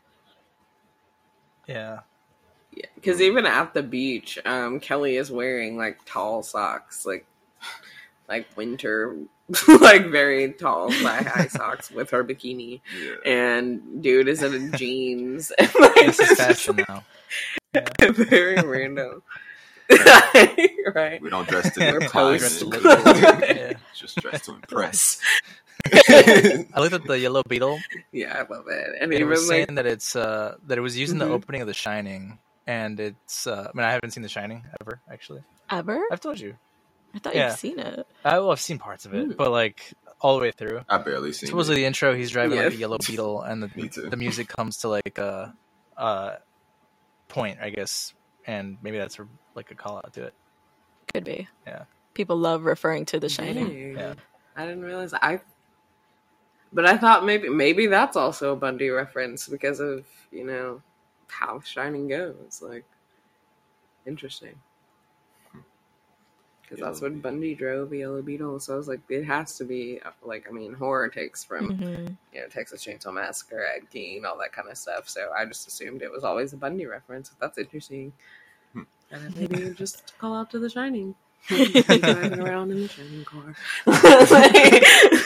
C: Yeah.
B: Yeah, because even at the beach, um, Kelly is wearing like tall socks, like like winter, like very tall thigh high socks with her bikini,
A: Yeah.
B: and dude is in jeans. And, like,
C: This is
B: it's
C: fashion now.
B: just very random, right?
A: We don't dress to
B: We're
A: the
B: post.
A: time.
C: Yeah.
A: Just dress to impress.
C: I looked at the yellow beetle.
B: Yeah, I love it, and
C: It
B: even
C: was
B: like
C: saying that it's uh that it was using
B: Mhm.
C: the opening of The Shining, and it's. Uh, I mean, I haven't seen The Shining ever. Actually,
D: Ever?
C: I've told you.
D: I thought
C: Yeah.
D: you'd seen it.
C: I well, I've seen parts of it,
B: Mm.
C: but like all the way through.
A: I barely seen
C: Supposedly,
A: it.
C: the intro, he's driving like
B: Yeah.
C: a yellow beetle, and
A: Me
C: the
A: too.
C: the music comes to like a, a point, I guess, and maybe that's a, like a call out to it.
D: Could be.
C: Yeah.
D: People love referring to The Shining.
B: dang,
C: Yeah.
B: I didn't realize I. But I thought maybe maybe that's also a Bundy reference because of you know how Shining goes. Like, interesting. Because that's
A: Yellow
B: what Bundy drove, a Yellow Beetle. So I was like, it has to be like, I mean, horror takes from
D: Mhm.
B: you know Texas Chainsaw Massacre, Ed Gein, all that kind of stuff. So I just assumed it was always a Bundy reference. That's interesting.
A: Hmm.
B: And then maybe just call out to The Shining. Driving around in the Shining car. Like-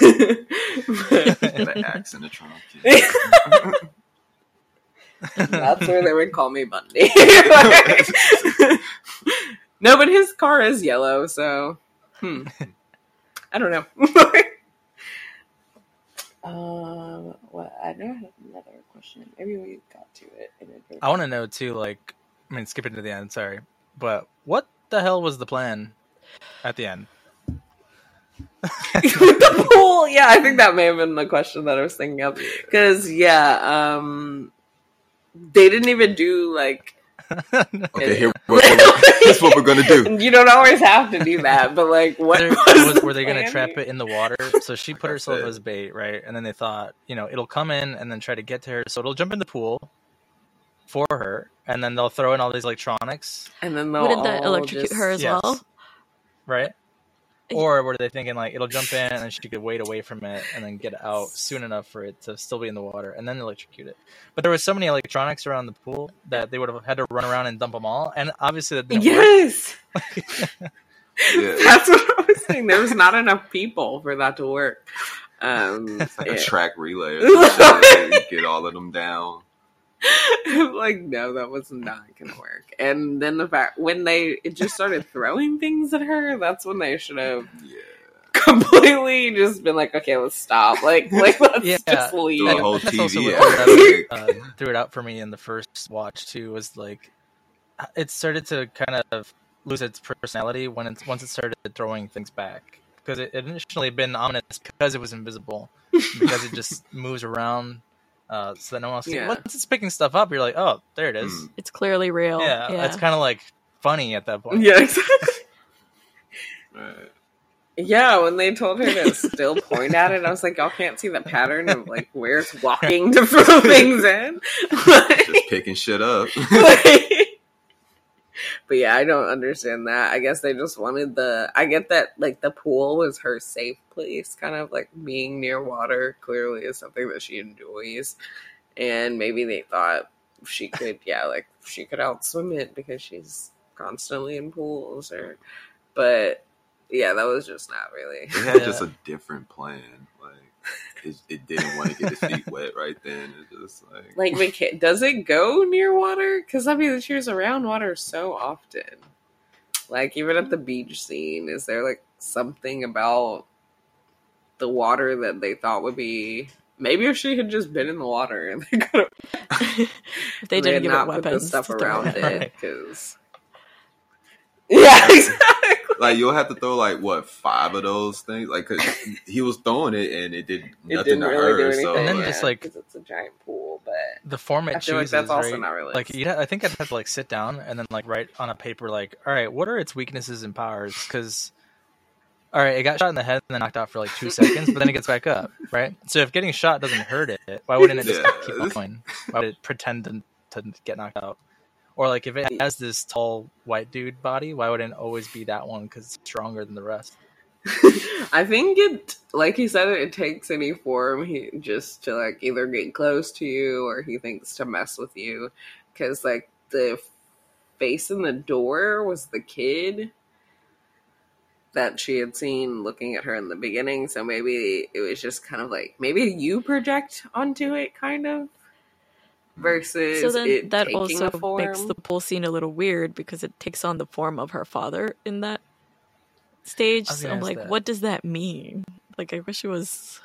A: The axe in the trunk. Yeah.
B: That's where they would call me Bundy. No, but his car is yellow, so hmm. I don't know. uh, what? I know I had another question. Maybe we got to it. In a
C: I want to know too. Like, I mean, skipping to the end. Sorry, but what the hell was the plan at the end?
B: With the pool, yeah, I think that may have been the question that I was thinking of. Because yeah, um, they didn't even do like.
A: Okay, here what, here's what we're gonna do.
B: You don't always have to do that, but like, what
C: There-
B: was
C: was-
B: the
C: were they going to
B: plan
C: trap
B: here?
C: it in the water? So she put
A: That's
C: herself
A: it.
C: as bait, right? And then they thought, you know, it'll come in and then try to get to her. So it'll jump in the pool for her, and then they'll throw in all these electronics,
B: And then they'll
D: Wouldn't that
B: all
D: electrocute
B: just-
D: her as
C: Yes.
D: well?
C: right? Or were they thinking like it'll jump in and then she could wait away from it and then get out soon enough for it to still be in the water and then electrocute it? But there was so many electronics around the pool that they would have had to run around and dump them all, and obviously that didn't work.
B: Yes,
A: Yeah,
B: that's what I was saying. There was not enough people for that to work. Um,
A: it's like
B: yeah.
A: a track relay. Or some shit, get all of them down.
B: Like, no, that was not gonna work. And then the fact when they it just started throwing things at her, that's when they should have
A: Yeah,
B: completely just been like, okay, let's stop. Like, like let's
C: Yeah.
B: just leave.
A: the whole
C: That's
A: T
C: also
A: V.
C: what
A: ad,
C: threw, it
A: like,
C: out, uh, threw it out for me in the first watch too. Was like it started to kind of lose its personality when it once it started throwing things back, because it had initially been ominous because it was invisible, because it just moves around, uh, so that no one else. Can,
B: Yeah.
C: Once it's picking stuff up, you're like, oh, there it is.
A: Mm.
D: It's clearly real.
C: Yeah,
D: Yeah.
C: it's kind of like funny at that point.
B: Yeah, exactly.
A: right.
B: Yeah, when they told her to still point at it, I was like, y'all can't see the pattern of like where it's walking to throw things in.
A: Just picking shit up.
B: Like- but yeah, I don't understand that. I guess they just wanted the. I get that like the pool was her safe place, kind of like being near water. Clearly, is something that she enjoys, and maybe they thought she could, yeah, like she could outswim it because she's constantly in pools, or. But yeah, that was just not really.
A: They had
C: Yeah.
A: just a different plan. Like it, it didn't want to get its feet wet right then. It just like
B: Like, we can't- does it go near water? Because I mean, she was around water so often. Like, even at the beach scene, is there like something about the water that they thought would be? Maybe if she had just been in the water and they could have
D: If they didn't give
B: not
D: it
B: put the
D: weapons
B: stuff
D: to throw
B: around
D: at
B: it,
D: her.
B: because yeah, exactly.
A: like you'll have to throw like what five of those things. Like 'cause he was throwing it and it did
B: It
A: nothing
B: didn't
A: to
B: really
A: her.
B: do anything.
A: So
C: And then
A: like,
C: just, like-
B: 'cause it's a giant pool, but
C: The form it
B: I feel like
C: chooses,
B: that's also
C: right?
B: not realistic.
C: Like, you'd ha- I think I'd have to like sit down and then like write on a paper, like, all right, what are its weaknesses and powers? Because, all right, it got shot in the head and then knocked out for like two seconds, but then it gets back up, right? So if getting shot doesn't hurt it, why wouldn't it just
A: Yeah.
C: keep on going? Why would it pretend to, to get knocked out? Or like if it has this tall white dude body, why wouldn't it always be that one because it's stronger than the rest?
B: I think it, like he said, it takes any form he just to like either get close to you or he thinks to mess with you. Because like the face in the door was the kid that she had seen looking at her in the beginning. So maybe it was just kind of like maybe you project onto it, kind of. Versus
D: So then
B: it
D: that
B: taking
D: also
B: a form.
D: makes the pool scene a little weird because it takes on the form of her father in that stage.
C: I was
D: So
C: gonna
D: I'm
C: ask
D: like,
C: that.
D: what does that mean? Like, I wish it was.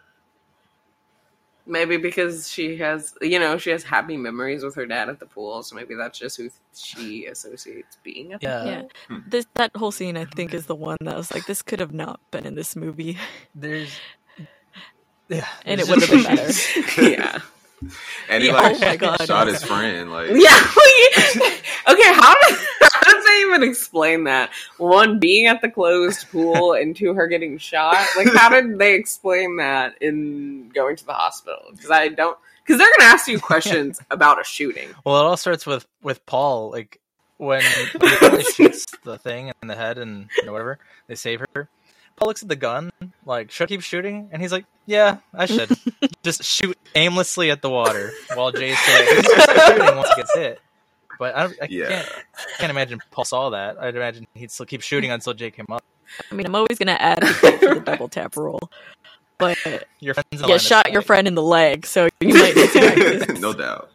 B: Maybe because she has, you know, she has happy memories with her dad at the pool, so maybe that's just who she associates being at the
C: Yeah.
D: Yeah,
A: Hmm.
D: this that whole scene I think is the one that was like, this could have not been in this movie,
C: There's, yeah,
D: and it
C: there's
D: would have been
C: just-
D: better.
B: pool. Yeah.
A: and he
D: Yeah,
A: like
D: oh my God.
A: shot his friend. Like
B: Yeah. we- okay, how does, how does they even explain that? One, being at the closed pool, and two, her getting shot. Like, how did they explain that in going to the hospital? Because I don't. Because they're going to ask you questions about a shooting.
C: Well, it all starts with with Paul, like when he shoots the thing in the head and you know, whatever, they save her. Paul looks at the gun, like, should I keep shooting? And he's like, yeah, I should. Just shoot aimlessly at the water while Jay's like, he's just shooting once he gets hit. But I, I
A: Yeah.
C: can't, can't imagine Paul saw that. I'd imagine he'd still keep shooting until Jay came up.
D: I mean, I'm always gonna advocate for the double tap rule, but
C: Your friend's in the
D: you
C: line of
D: shot your
C: sight.
D: friend in the leg, so you might need to practice.
A: no doubt.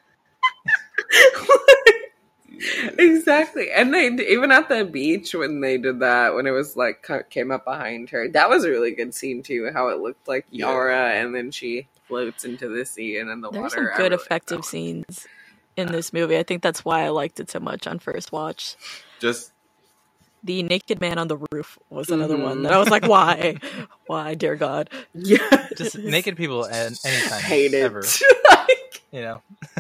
B: Exactly. And they even at the beach when they did that, when it was like ca- came up behind her, that was a really good scene too. How it looked like
A: Yeah.
B: Yara, and then she floats into the sea and in the
D: There's
B: water.
D: some
B: I
D: good
B: really
D: effective
B: liked that
D: scenes in this movie. I think that's why I liked it so much on first watch.
A: Just
D: The naked man on the roof was another
B: Mhm.
D: one that I was like, why? Why, dear God?
B: Yeah.
C: Just naked people at any time,
B: Hate it.
C: ever.
B: Like,
C: You know,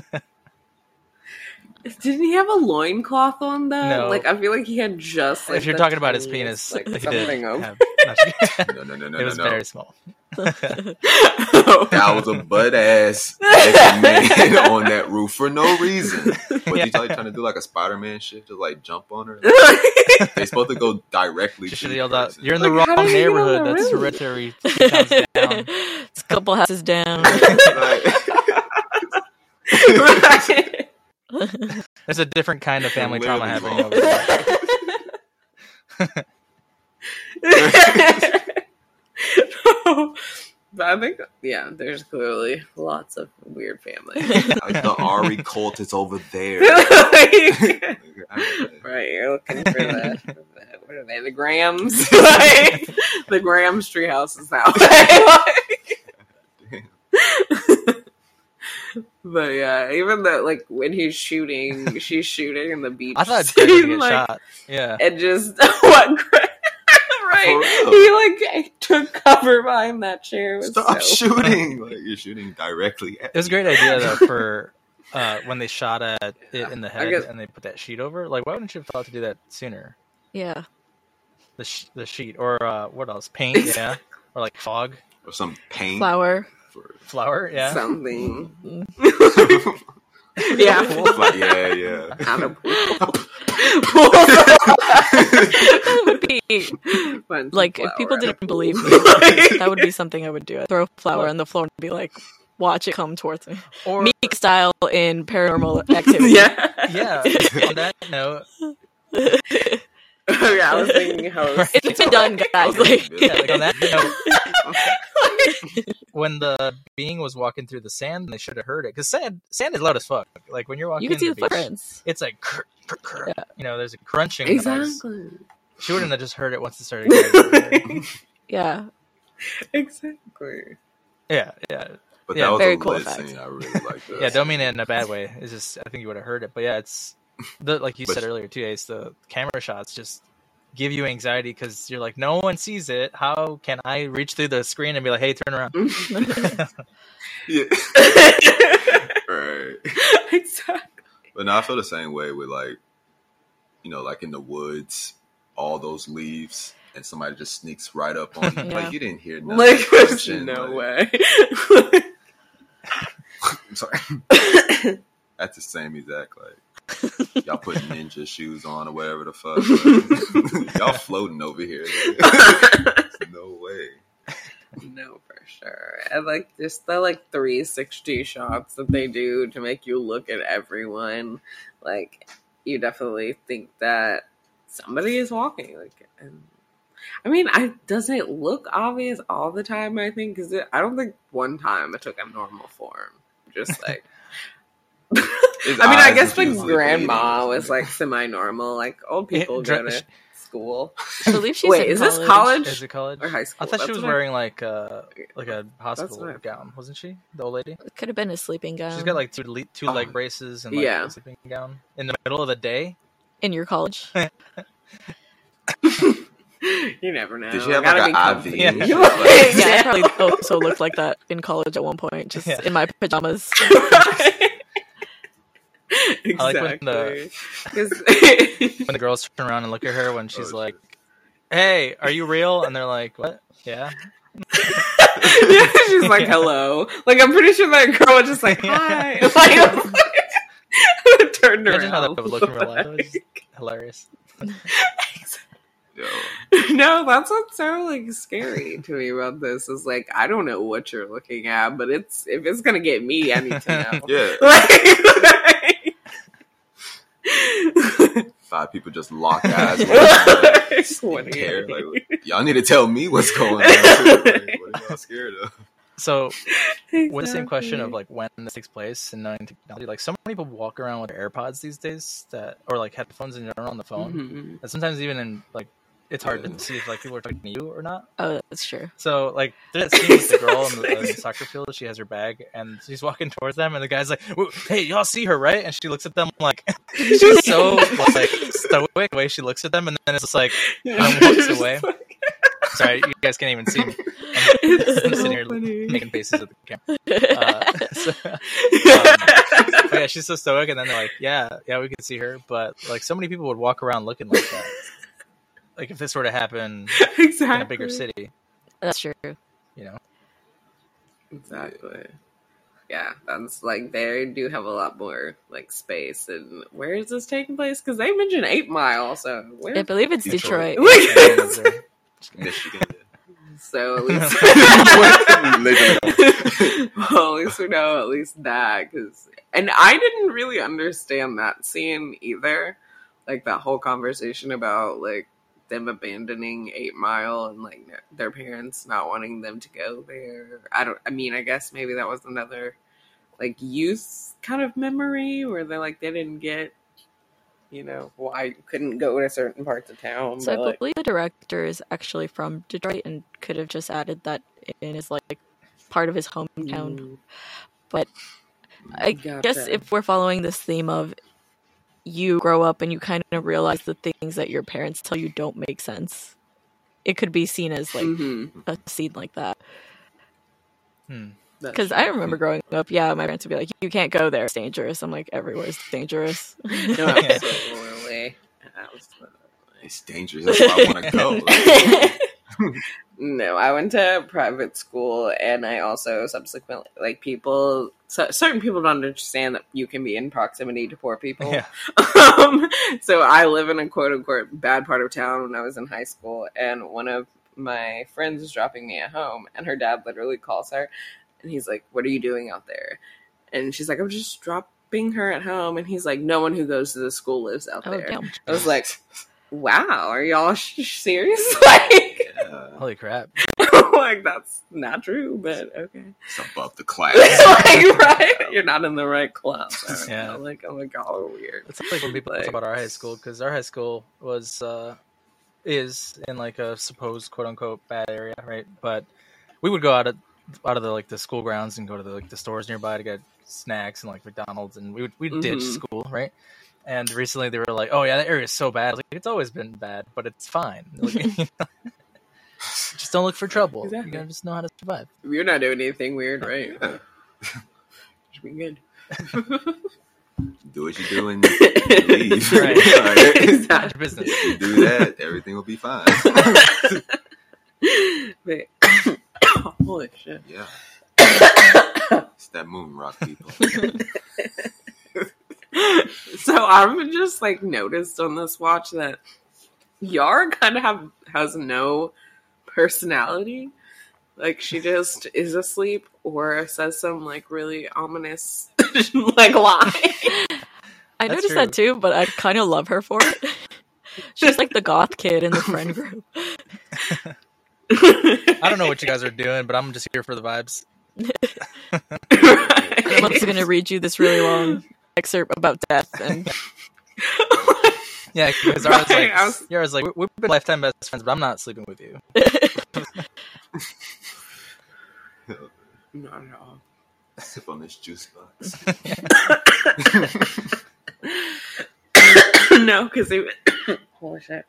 B: didn't he have a loincloth on though?
C: No.
B: Like I feel like he had just like,
C: if you're
B: the
C: talking about his
B: tiniest,
C: penis,
B: like
C: he did
B: something of
C: have,
A: No, no, no, no,
C: it was
A: no, no.
C: very small.
A: That was a butt ass naked man on that roof for no reason. What
C: Yeah.
A: you like trying to do like a Spider-Man shit, just like jump on her? They supposed to go directly
C: She
A: to
C: should
A: the
C: have yelled out,
A: person.
C: "You're in the
B: Like, how
C: wrong
B: did he get on
C: neighborhood.
B: the
C: That's
B: roof?"
C: hereditary. Three towns down."
D: It's a couple houses down.
B: Right.
C: There's a different kind of family trauma happening
A: Literally.
C: over there.
B: But I think, yeah, there's clearly lots of weird family.
A: Like the Ari cult is over there.
B: Like, right, you're looking for the, for the what are they, the Grams? Like, the Grams treehouse is that way. But yeah, even though, like, when he's shooting, she's shooting in the beach.
C: I thought Greg would
B: scene,
C: get
B: like,
C: shot. Yeah.
B: and just what Greg, right?
A: For
B: He
A: real.
B: like took cover behind that chair. It was
A: Stop
B: so
A: shooting! Like you're shooting directly at
C: It was a great idea though for uh, when they shot at it in the
B: I
C: head
B: guess-
C: and they put that sheet over. Like, why wouldn't you have thought to do that sooner?
D: Yeah.
C: The sh- the sheet or uh, what else? Paint, yeah, or like fog,
A: or some paint.
D: Flower.
A: For,
C: flour, yeah.
B: something.
D: Mm.
B: Yeah,
A: like, yeah, yeah.
B: out of
D: That would be
B: Fun
D: like if
B: flower.
D: people didn't believe me, that would be something I would do. I'd throw flour on the floor and be like, watch it come towards me.
C: Or
D: Meek style in Paranormal Activity.
B: Yeah,
C: yeah. On that note,
B: yeah. I was thinking how it was
D: It's been done, guys. Like,
C: yeah, like on that note, when the being was walking through the sand, they should have heard it because sand sand is loud as fuck. Like when you're walking,
D: you can see the
C: beach,
D: footprints.
C: it's like crr, crr, crr.
D: Yeah.
C: You know, there's a crunching noise.
B: exactly,
C: She wouldn't have just heard it once it started. Getting
D: Yeah.
B: exactly.
C: yeah, yeah,
A: But
C: Yeah,
A: that was
D: very
A: a
D: cool
A: lit
D: effect.
A: scene. I really like that.
C: yeah. Don't mean it in a bad way. It's just I think you would have heard it. But yeah, it's the like you
A: But-
C: said earlier too. Ace, the camera shots just give you anxiety because you're like, no one sees it. How can I reach through the screen and be like, hey, turn around?
A: Yeah. Right.
B: Exactly.
A: But no, I feel the same way with like, you know, like in the woods, all those leaves, and somebody just sneaks right up on you.
D: Yeah.
A: Like you didn't hear nothing.
B: Like, there's
A: crunching,
B: no
A: like-
B: way.
A: I'm sorry. That's the same exact like y'all put ninja shoes on or whatever the fuck. Like, y'all floating over here. No way.
B: No, for sure. And like just the like three sixty shots that they do to make you look at everyone, like you definitely think that somebody is walking. Like, and I mean, I doesn't it look obvious all the time? I think because I don't think one time it took a normal form. Just like.
A: His
B: I mean, I
A: eyes
B: guess
A: was
B: like
A: usually
B: grandma
A: bleeding.
B: was like semi-normal. Like old people
C: Dra-
B: go to school.
D: I believe she's
B: Wait,
D: in
B: is this
D: college.
B: college
C: Is it college?
B: or high school?
C: I thought she
B: That's
C: was
B: what I-
C: wearing like a like a hospital
B: what I-
C: gown, wasn't she? The old lady.
D: It could have been a sleeping gown.
C: She's got like two le- two
A: Oh.
C: leg braces and like
B: Yeah.
C: a sleeping gown in the middle of the day.
D: in your college.
B: You never know.
A: Did she have
B: Gotta
A: like
B: be
A: an I
B: comfy.
A: V?
C: Yeah.
B: Like,
D: Yeah, I probably also looked like that in college at one point, just
C: Yeah.
D: in my pajamas.
B: Exactly.
C: I like when the-
B: 'Cause-
C: When the girls turn around and look at her when she's
A: Oh,
C: like, "Hey, are you real?" And they're like, "What? Yeah."
B: Yeah, she's like, "Hello." Like, I'm pretty sure that girl was just like, "Hi." Like, turned
C: Imagine how that
B: around.
C: would look in real life. It was hilarious.
A: Yo,
B: No, that's what's so like scary to me about this is like I don't know what you're looking at, but it's if it's gonna get me, I need to know.
A: yeah.
B: Like,
A: Five people just lock eyes.
B: like,
A: Like,
B: what do you
A: care.
B: mean?
A: Like, y'all need to tell me what's going on. Like, what are y'all scared of?
C: So, with the same question of
B: Exactly.
C: like when this takes place and knowing technology, like so many people walk around with their AirPods these days that, or like headphones in general on the phone,
B: Mhm.
C: and sometimes even in like it's hard
A: Yeah.
C: to see if like people are talking to you or not.
D: Oh, that's true.
C: So like there's that scene with the girl in the, in the soccer field. She has her bag and she's walking towards them, and the guy's like, "Hey, y'all see her, right?" And she looks at them like she's so like stoic the way she looks at them, and then it's just like um, walks away. Sorry, you guys can't even see me. I'm,
B: It's
C: I'm
B: so
C: sitting here
B: funny.
C: making faces at the camera. Uh, so, um, but yeah, she's so stoic, and then they're like, "Yeah, yeah, we can see her," but like so many people would walk around looking like that. Like if this were to happen
B: Exactly.
C: in a bigger city,
D: That's true.
C: you know.
B: Exactly. Yeah, that's like they do have a lot more like space. And where is this taking place? Because they mentioned Eight Mile, so where?
D: I believe it's
A: Detroit.
D: Detroit.
A: Michigan.
B: So at least,
A: Literally.
B: well, at least we know at least that. Cause, and I didn't really understand that scene either. Like that whole conversation about like them abandoning Eight Mile and like their parents not wanting them to go there. I don't. I mean, I guess maybe that was another like youth kind of memory where they're like they didn't get, you know, why you couldn't go to certain parts of town.
D: So I
B: but, like,
D: believe the director is actually from Detroit and could have just added that in as like part of his hometown.
B: mm,
D: But I
B: Gotcha.
D: guess if we're following this theme of you grow up and you kind of realize the things that your parents tell you don't make sense, it could be seen as like
B: mhm,
D: a scene like that.
C: Hmm.
B: that's
D: Because I remember growing up, yeah, my parents would be like, "You can't go there; it's dangerous." I'm like, "Everywhere's dangerous."
B: No, absolutely. Absolutely.
A: It's dangerous. That's why I want to go.
B: No, I went to private school, and I also subsequently like people. So, certain people don't understand that you can be in proximity to poor people.
C: Yeah.
B: Um, so I live in a quote unquote bad part of town when I was in high school, and one of my friends was dropping me at home, and her dad literally calls her, and he's like, "What are you doing out there?" And she's like, "I'm just dropping her at home," and he's like, "No one who goes to the school lives out
D: Oh,
B: there."
D: damn.
B: I was like, "Wow, are y'all sh- serious?" Like.
A: Uh,
C: Holy crap!
B: Like that's not true, but okay.
A: it's above the class.
B: Like right, you're not in the right class. I don't
C: Yeah.
B: know. Like oh my god, we're weird.
C: It's like when people
B: Like-
C: talk about our high school, because our high school was uh, is in like a supposed quote unquote bad area, right? But we would go out of out of the like the school grounds and go to the like the stores nearby to get snacks and like McDonald's, and we would we ditch
B: Mhm.
C: school, right? And recently they were like, "Oh yeah, that area is so bad." I was like, it's always been bad, but it's fine. Like, you know? Just don't look for trouble.
B: Exactly.
C: You gotta just know how to survive.
B: You're not doing anything weird, right? Should be good.
A: Do what you do and leave.
C: Right.
A: Right.
C: Mind
B: Exactly.
C: your business.
A: If you do that, everything will be fine.
B: But- holy shit.
A: Yeah. It's that moon rock, people.
B: So I've just like noticed on this watch that Yar kind of have has no personality. Like she just is asleep or says some like really ominous like lie.
D: I
C: That's
D: noticed
C: true.
D: that too, but I kind of love her for it. She's like the goth kid in the friend group.
C: I don't know what you guys are doing, but I'm just here for the vibes.
D: I'm also going to read you this really long excerpt about death. And
C: Yeah, because Yara's
B: Right,
C: like,
B: I was-
C: Yara's like, we've been lifetime best friends, but I'm not sleeping with you.
B: Not at all.
A: Sip on this juice box.
B: No, because they. Holy shit.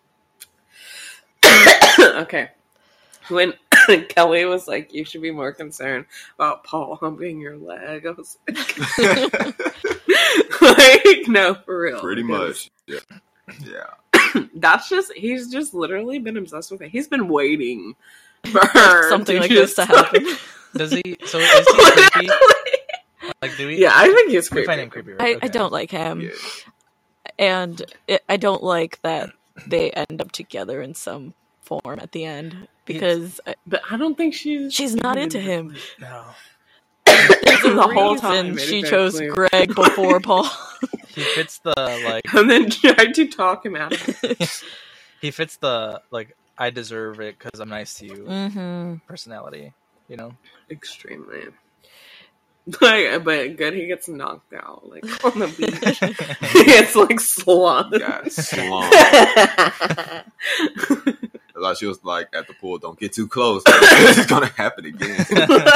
B: Okay. When Kelly was like, you should be more concerned about Paul humping your leg, I was like, like no, for real.
A: Pretty
B: because
A: much. Yeah. Yeah.
B: That's just, he's just literally been obsessed with it. He's been waiting for her
D: something
B: to
D: like this
B: just,
D: to happen.
C: Does he? So is he creepy? Like, do we?
B: Yeah, I think he's
C: we
B: creepy.
C: find him creepy. Right?
D: I, I
C: Okay.
D: don't like him.
A: Yeah.
D: And it, I don't like that they end up together in some form at the end. Because I-
B: But I don't think she's...
D: she's not into him.
C: No.
D: There's a
B: The whole time,
D: reason
B: made it
D: she
B: very
D: chose
B: clear.
D: Greg before Paul.
C: He fits the like.
B: And then tried to talk him out of it.
C: He fits the like. I deserve it because I'm nice to you.
D: hmm
C: Personality. You know.
B: Extremely. Like, but good he gets knocked out, like, on the beach. It's like slumped.
A: Got slumped. I thought she was like at the pool, don't get too close. It's gonna happen again.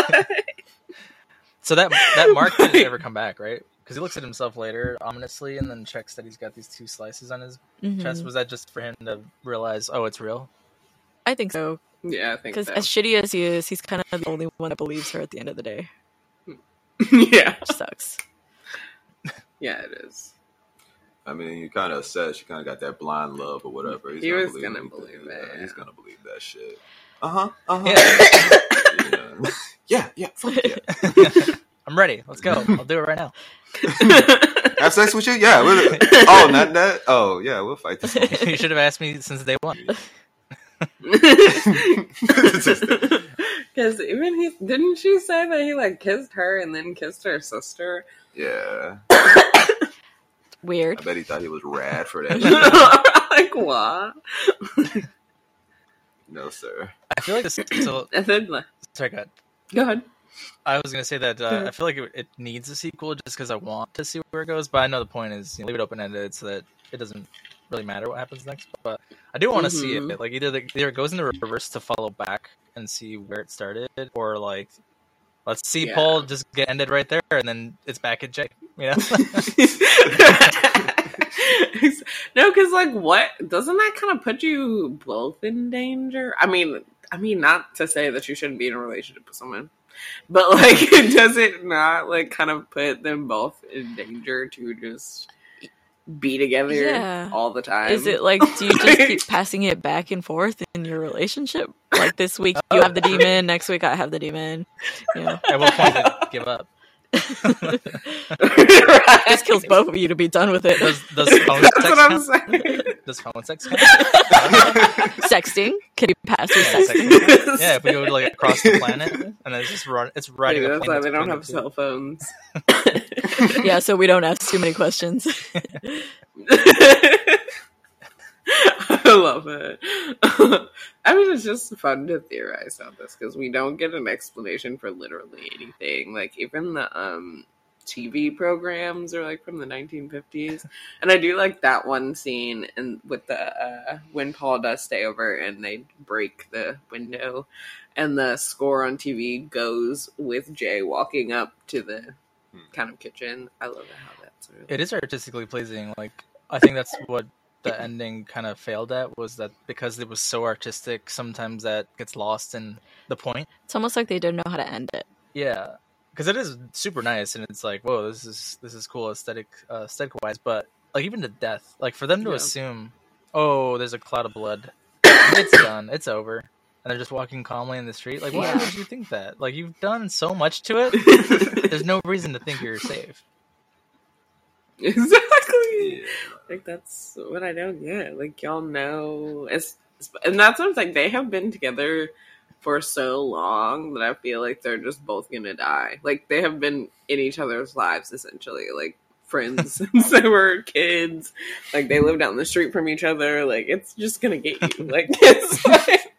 C: So that that Mark didn't ever come back, right? Because he looks at himself later ominously and then checks that he's got these two slices on his
D: Mhm.
C: chest. Was that just for him to realize, oh, it's real?
D: I think so.
B: Yeah, I think
D: Because
B: so.
D: as shitty as he is, he's kind of the only one that believes her at the end of the day.
B: Yeah.
D: Which sucks.
B: Yeah, it is.
A: I mean, you kind of said she kind of got that blind love or whatever. He's
B: He
A: gonna
B: was
A: believe
B: gonna
A: anything.
B: believe
A: Yeah,
B: it.
A: He's gonna believe that shit. Uh huh. Uh huh.
C: Yeah.
A: Yeah. yeah. Yeah. Fuck yeah.
C: I'm ready. Let's go. I'll do it right now.
A: Have sex with you? Yeah. We'll, oh, not that. Oh, yeah. We'll fight this one.
C: You should have asked me since day one.
B: Because even he didn't she say that he like kissed her and then kissed her sister?
A: Yeah.
D: Weird.
A: I bet he thought he was rad for that shit.
B: Like what?
A: No, sir.
C: I feel like this. So,
B: And then like,
C: sorry, go ahead.
B: go ahead.
C: I was gonna say that uh, I feel like it, it needs a sequel just because I want to see where it goes. But I know the point is, you know, leave it open ended so that it doesn't really matter what happens next. But I do want to see
B: Mhm.
C: it. Like either the, either it goes into reverse to follow back and see where it started, or like let's see
B: Yeah.
C: Paul just get ended right there, and then it's back at Jake. You know?
B: No, because like, what doesn't that kind of put you both in danger? I mean, I mean, not to say that you shouldn't be in a relationship with someone, but like, does it not like kind of put them both in danger to just be together
D: Yeah.
B: all the time?
D: Is it like, do you just keep passing it back and forth in your relationship? Like this week you have the demon, next week I have the demon. You know,
C: At what point to give up?
D: this kills both of you to be done with it.
C: Does, does phone
B: That's
C: sex
B: what I'm
C: count?
B: saying.
C: Does phone sex count?
D: Sexting? Can you pass your
C: Yeah,
D: sexting?
C: sexting. Yeah, if we go to, like across the planet, and then it's just run, it's riding.
B: Maybe
C: a
B: that's
C: plane
B: why they don't
C: between
B: have
C: the two.
B: cell phones.
D: Yeah, so we don't ask too many questions.
B: I love it. I mean, it's just fun to theorize on this because we don't get an explanation for literally anything. Like, even the um, T V programs are like from the nineteen fifties. And I do like that one scene and with the uh, when Paul does stay over and they break the window and the score on T V goes with Jay walking up to the kind of kitchen. I love how that's really
C: It is artistically pleasing. Like I think that's what the ending kind of failed at, was that because it was so artistic, sometimes that gets lost in the point.
D: It's almost like they don't know how to end it.
C: Yeah, because it is super nice, and it's like, whoa, this is this is cool aesthetic uh, aesthetic wise. But like even to death, like for them to
B: Yeah.
C: assume, oh, there's a cloud of blood, it's done, it's over, and they're just walking calmly in the street. Like, why
D: Yeah.
C: would you think that? Like you've done so much to it. There's no reason to think you're safe.
B: Exactly. Like that's what I don't get. Like y'all know, it's, and that's what I'm saying. They have been together for so long that I feel like they're just both gonna die. Like they have been in each other's lives essentially, like friends since they were kids. Like they live down the street from each other. Like it's just gonna get you. Like it's like.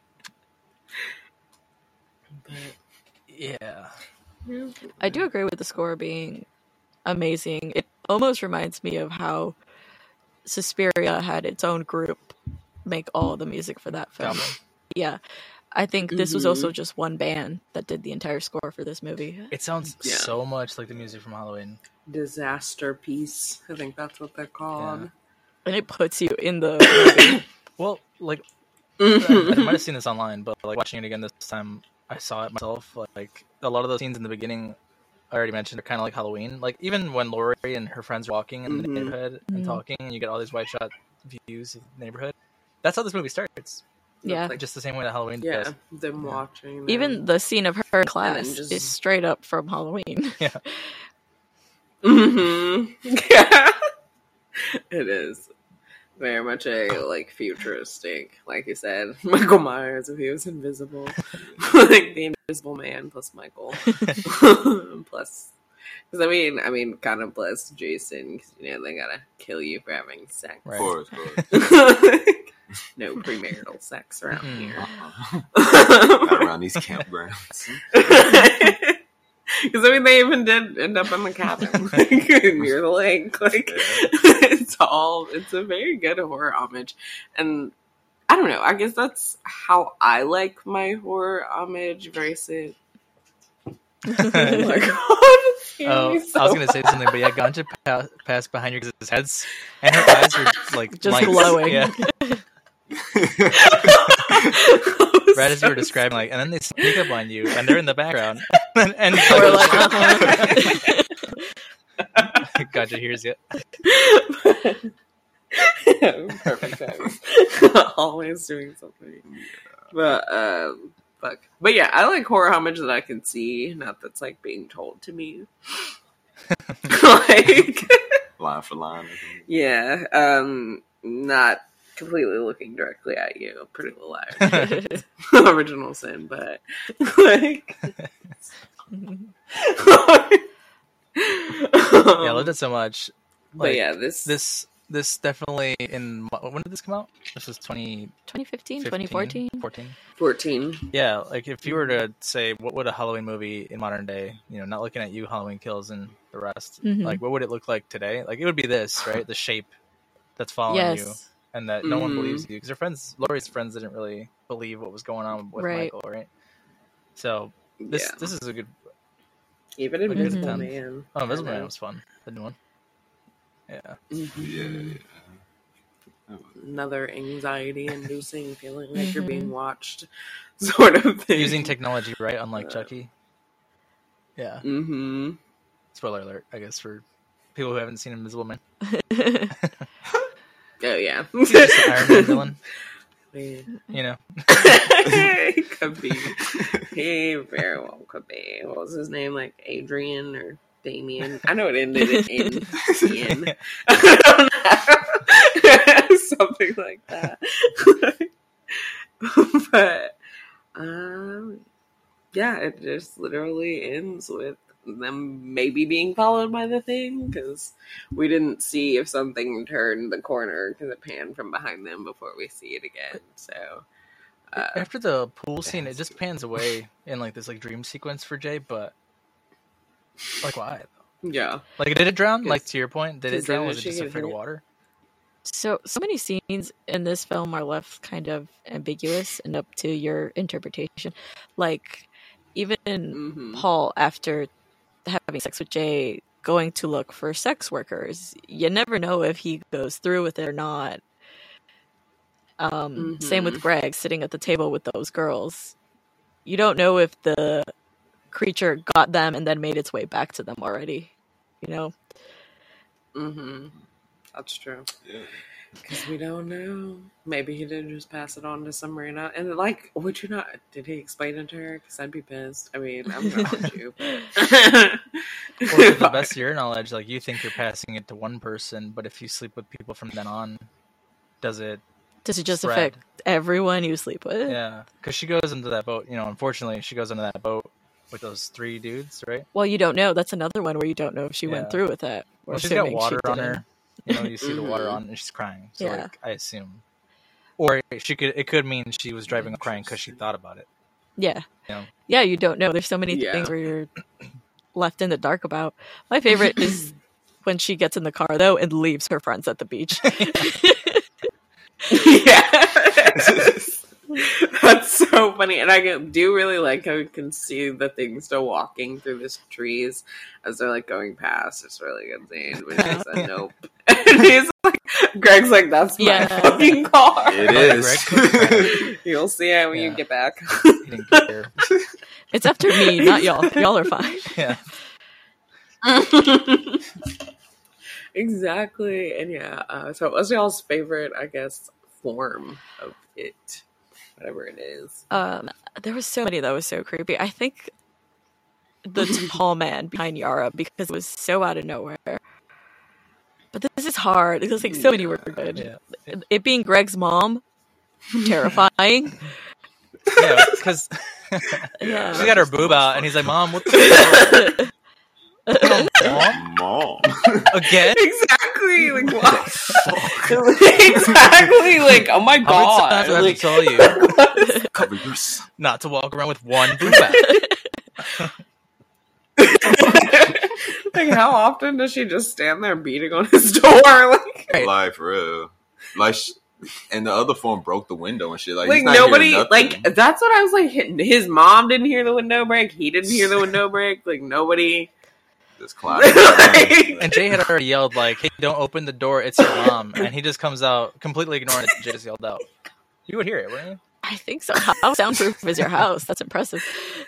C: Yeah.
D: I do agree with the score being amazing. It almost reminds me of how Suspiria had its own group make all the music for that film.
C: Goblin.
D: Yeah. I think this was
B: Mhm.
D: also just one band that did the entire score for this movie.
C: It sounds
B: Yeah.
C: so much like the music from Halloween.
B: Disaster piece. I think that's what they're called.
D: And it puts you in the movie.
C: Well, like
B: Mhm.
C: I, I might have seen this online, but like watching it again this time, I saw it myself. Like a lot of those scenes in the beginning, I already mentioned, are kind of like Halloween. Like even when Laurie and her friends are walking in the
B: Mhm.
C: neighborhood and
D: Mhm.
C: talking, and you get all these wide shot views of the neighborhood. That's how this movie starts.
D: Yeah.
C: Like just the same way that Halloween
B: Yeah,
C: does.
B: them
C: Yeah.
B: watching.
D: Even
B: them.
D: the scene of her in class
B: then just-
D: is straight up from Halloween.
B: Mm-hmm. Yeah. It is very much a like futuristic, like you said, Michael Myers if he was invisible, like the Invisible Man plus Michael, plus. Because I mean, I mean, kind of plus Jason. Because you know they gotta kill you for having sex.
C: Right.
A: Of course, of course.
B: No premarital sex around
C: Mm-mm.
B: here.
A: Uh-uh. Not around these campgrounds.
B: Because I mean, they even did end up in the cabin like, near the lake. Like, it's all, it's a very good horror homage. And I don't know, I guess that's how I like my horror homage versus. Oh my god.
C: Oh,
B: So
C: I was gonna say something, but yeah, Ganja pa- passed behind you because his head's and her eyes are like
D: Just
C: lights.
D: glowing.
C: Yeah, right as you were describing, like, and then they sneak up on you, and they're in the background, and, and
D: We're like, uh-huh.
C: Ganja hears you.
B: Perfect times. Always doing something. But um fuck. But yeah, I like horror homage that I can see, not that's like being told to me. Like
E: Line for line.
B: yeah, um not completely looking directly at you, Pretty Little Liars. Original Sin, but like
C: Yeah, I loved it so much.
B: but
C: Like,
B: yeah, this
C: this this definitely in when did this come out? This was twenty
D: twenty fifteen,
C: fifteen,
D: twenty fourteen.
C: fourteen.
B: fourteen.
C: Yeah, like if you were to say what would a Halloween movie in modern day, you know, not looking at you, Halloween Kills and the rest,
D: Mhm.
C: like what would it look like today? Like it would be this, right? The shape that's following you,
D: Yes.
C: and that no one
B: Mhm.
C: believes you because her friends, Lori's friends, didn't really believe what was going on with
D: Right.
C: Michael, right? So this
B: Yeah.
C: this is a good.
B: Even
C: Like,
B: Invisible
C: mhm.
B: Man.
C: Oh, Invisible
B: I
C: Man
B: know.
C: was fun. The new one. Yeah.
B: Mhm.
E: Yeah.
B: Another anxiety-inducing feeling like you're
D: Mhm.
B: being watched, sort of thing.
C: Using technology, right? Unlike
B: Uh,
C: Chucky. Yeah.
B: Mm-hmm.
C: Spoiler alert, I guess, for people who haven't seen Invisible Man.
B: Oh yeah.
C: He's just an Iron Man villain,
B: Yeah.
C: you know.
B: He could be. He very well could be. What was his name? Like Adrian or Damien? I know it ended in Ian. I don't know. Something like that. But um, yeah, it just literally ends with them maybe being followed by the thing because we didn't see if something turned the corner because it panned from behind them before we see it again. So uh,
C: After the pool scene, it just pans away in like this like dream sequence for Jay, but like why?
B: yeah,
C: Like did it drown? Like
B: Because-
C: to your point, did it
B: because
C: drown?
B: then
C: Was it
B: she
C: just
B: get
C: afraid of
B: hit.
C: water?
D: So, so many scenes in this film are left kind of ambiguous and up to your interpretation. Like, even
B: Mhm.
D: Paul, after having sex with Jay, going to look for sex workers, you never know if he goes through with it or not. Um, Same with
B: Mhm.
D: Greg sitting at the table with those girls. You don't know if the creature got them and then made its way back to them already. You know?
B: Mm-hmm. That's true.
E: Yeah.
B: Because we don't know. Maybe he did just pass it on to some random. And like, would you not? Did he explain it to her? Because I'd be pissed. I mean, I'm not with you. But...
C: Or to the best of your knowledge, like you think you're passing it to one person, but if you sleep with people from then on, does it?
D: Does it just
C: Spread.
D: affect everyone you sleep with?
C: Yeah, because she goes into that boat. You know, unfortunately, she goes into that boat with those three dudes, right?
D: Well, you don't know. That's another one where you don't know if she
C: Yeah.
D: went through with it. We're
C: Well, she's got
D: assuming she
C: water on
D: didn't.
C: her. You know, you see the water
B: Mhm.
C: on, and she's crying. So,
D: Yeah.
C: like, I assume, or she could. It could mean she was driving up crying because she thought about it.
D: Yeah.
C: Yeah.
D: Yeah, you don't know. There's so many
B: Yeah.
D: things where you're left in the dark about. My favorite is when she gets in the car, though, and leaves her friends at the beach.
B: Yes. That's so funny. And I can- do really like how you can see the thing still walking through the trees as they're like going past. It's a really good scene. When she said nope. And he's like, Greg's like, that's my
D: Yeah.
B: fucking car.
E: It
C: Oh,
E: is.
C: Greg.
B: You'll see it when
C: Yeah.
B: you get back.
C: He didn't care.
D: It's after me, not y'all. Y'all are fine.
C: Yeah.
B: Exactly. And yeah, uh, so what's y'all's favorite, I guess, form of it? Whatever it is.
D: Um, there was so many that was so creepy. I think the tall man behind Yara because it was so out of nowhere. But this is hard because like so many were good.
C: Yeah.
D: It being Greg's mom, terrifying.
C: Yeah, because
D: Yeah.
C: she got her boob out, and he's like, "Mom, what the hell? Mom,
E: Mom.
C: again?
B: Exactly. Like what? Exactly. Like oh my
C: How
B: god.
C: many times do I have
B: Like,
C: to tell you
E: Cover your son.
C: not to walk around with one boob out?"
B: Like, how often does she just stand there beating on his door? Like,
C: Right.
E: Like, for real. Like, sh- and the other phone broke the window and shit. Like,
B: like
E: he's not
B: nobody,
E: hearing
B: like,
E: nothing.
B: that's what I was like. His mom didn't hear the window break. He didn't hear the window break. Like, nobody.
E: This classic.
B: Like-
C: And Jay had already yelled like, "Hey, don't open the door! It's your mom!" And he just comes out completely ignoring it. Jay just yelled out. You would hear it, wouldn't you?
D: I think so. How soundproof is your house? That's impressive.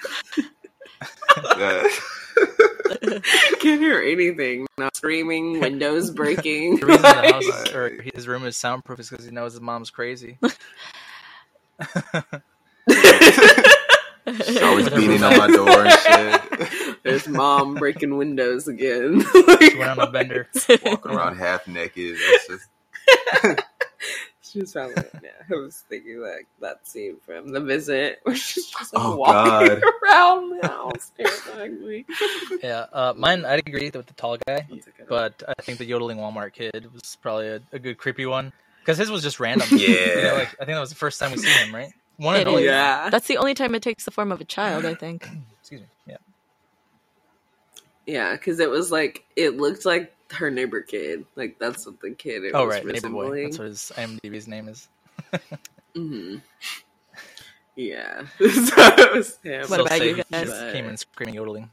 E: Yeah.
B: Can't hear anything. Not screaming, windows breaking.
C: The reason the
B: Like-
C: house is, or his room is soundproof is because he knows his mom's crazy.
E: She's always beating on my door and shit.
B: There's mom breaking windows again.
C: She went on a bender.
E: Walking around half naked. It's just,
B: She was probably, yeah, I was thinking like that scene from The Visit where she's just like
E: Oh,
B: walking
E: God.
B: around the house terrifying me.
C: Yeah, uh, mine. I'd agree with the tall guy,
B: That's a good one.
C: but I think the yodeling Walmart kid was probably a, a good creepy one because his was just random.
E: Yeah.
C: You know, like I think that was the first time we see him, right? One and
D: It
C: only.
D: is.
B: Yeah.
D: That's the only time it takes the form of a child, I think.
C: Excuse me. Yeah.
B: Yeah, because it was like, it looked like her neighbor kid. Like, that's what the kid it
C: Oh
B: was
C: right, neighbor boy.
B: resembling.
C: That's what his IMDb's name is.
B: hmm Yeah. So it was him.
D: What
C: Still
D: about you
C: safe.
D: guys?
C: She just came in screaming yodeling.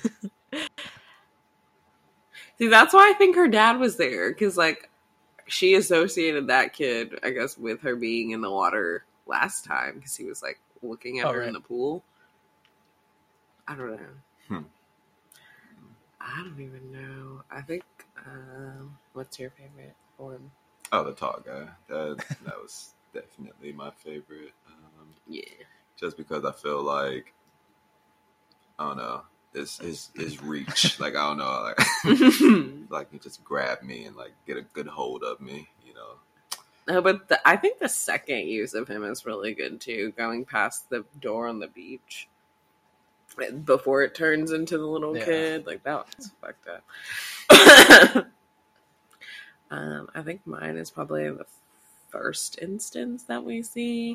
B: See, that's why I think her dad was there, because, like, she associated that kid, I guess, with her being in the water last time, because he was, like, looking at
C: Oh,
B: her
C: right.
B: in the pool. I don't know.
E: Hmm.
B: I don't even know. I think, um, what's your favorite form?
E: oh, the tall guy. That that was definitely my favorite. Um,
B: Yeah.
E: just because I feel like, I don't know, his his his reach. Like, I don't know, like, like he just grab me and like get a good hold of me. You know.
B: No, but the, I think the second use of him is really good, too, going past the door on the beach. Before it turns into the little
C: Yeah.
B: kid, like that was fucked up. um, I think mine is probably the first instance that we see,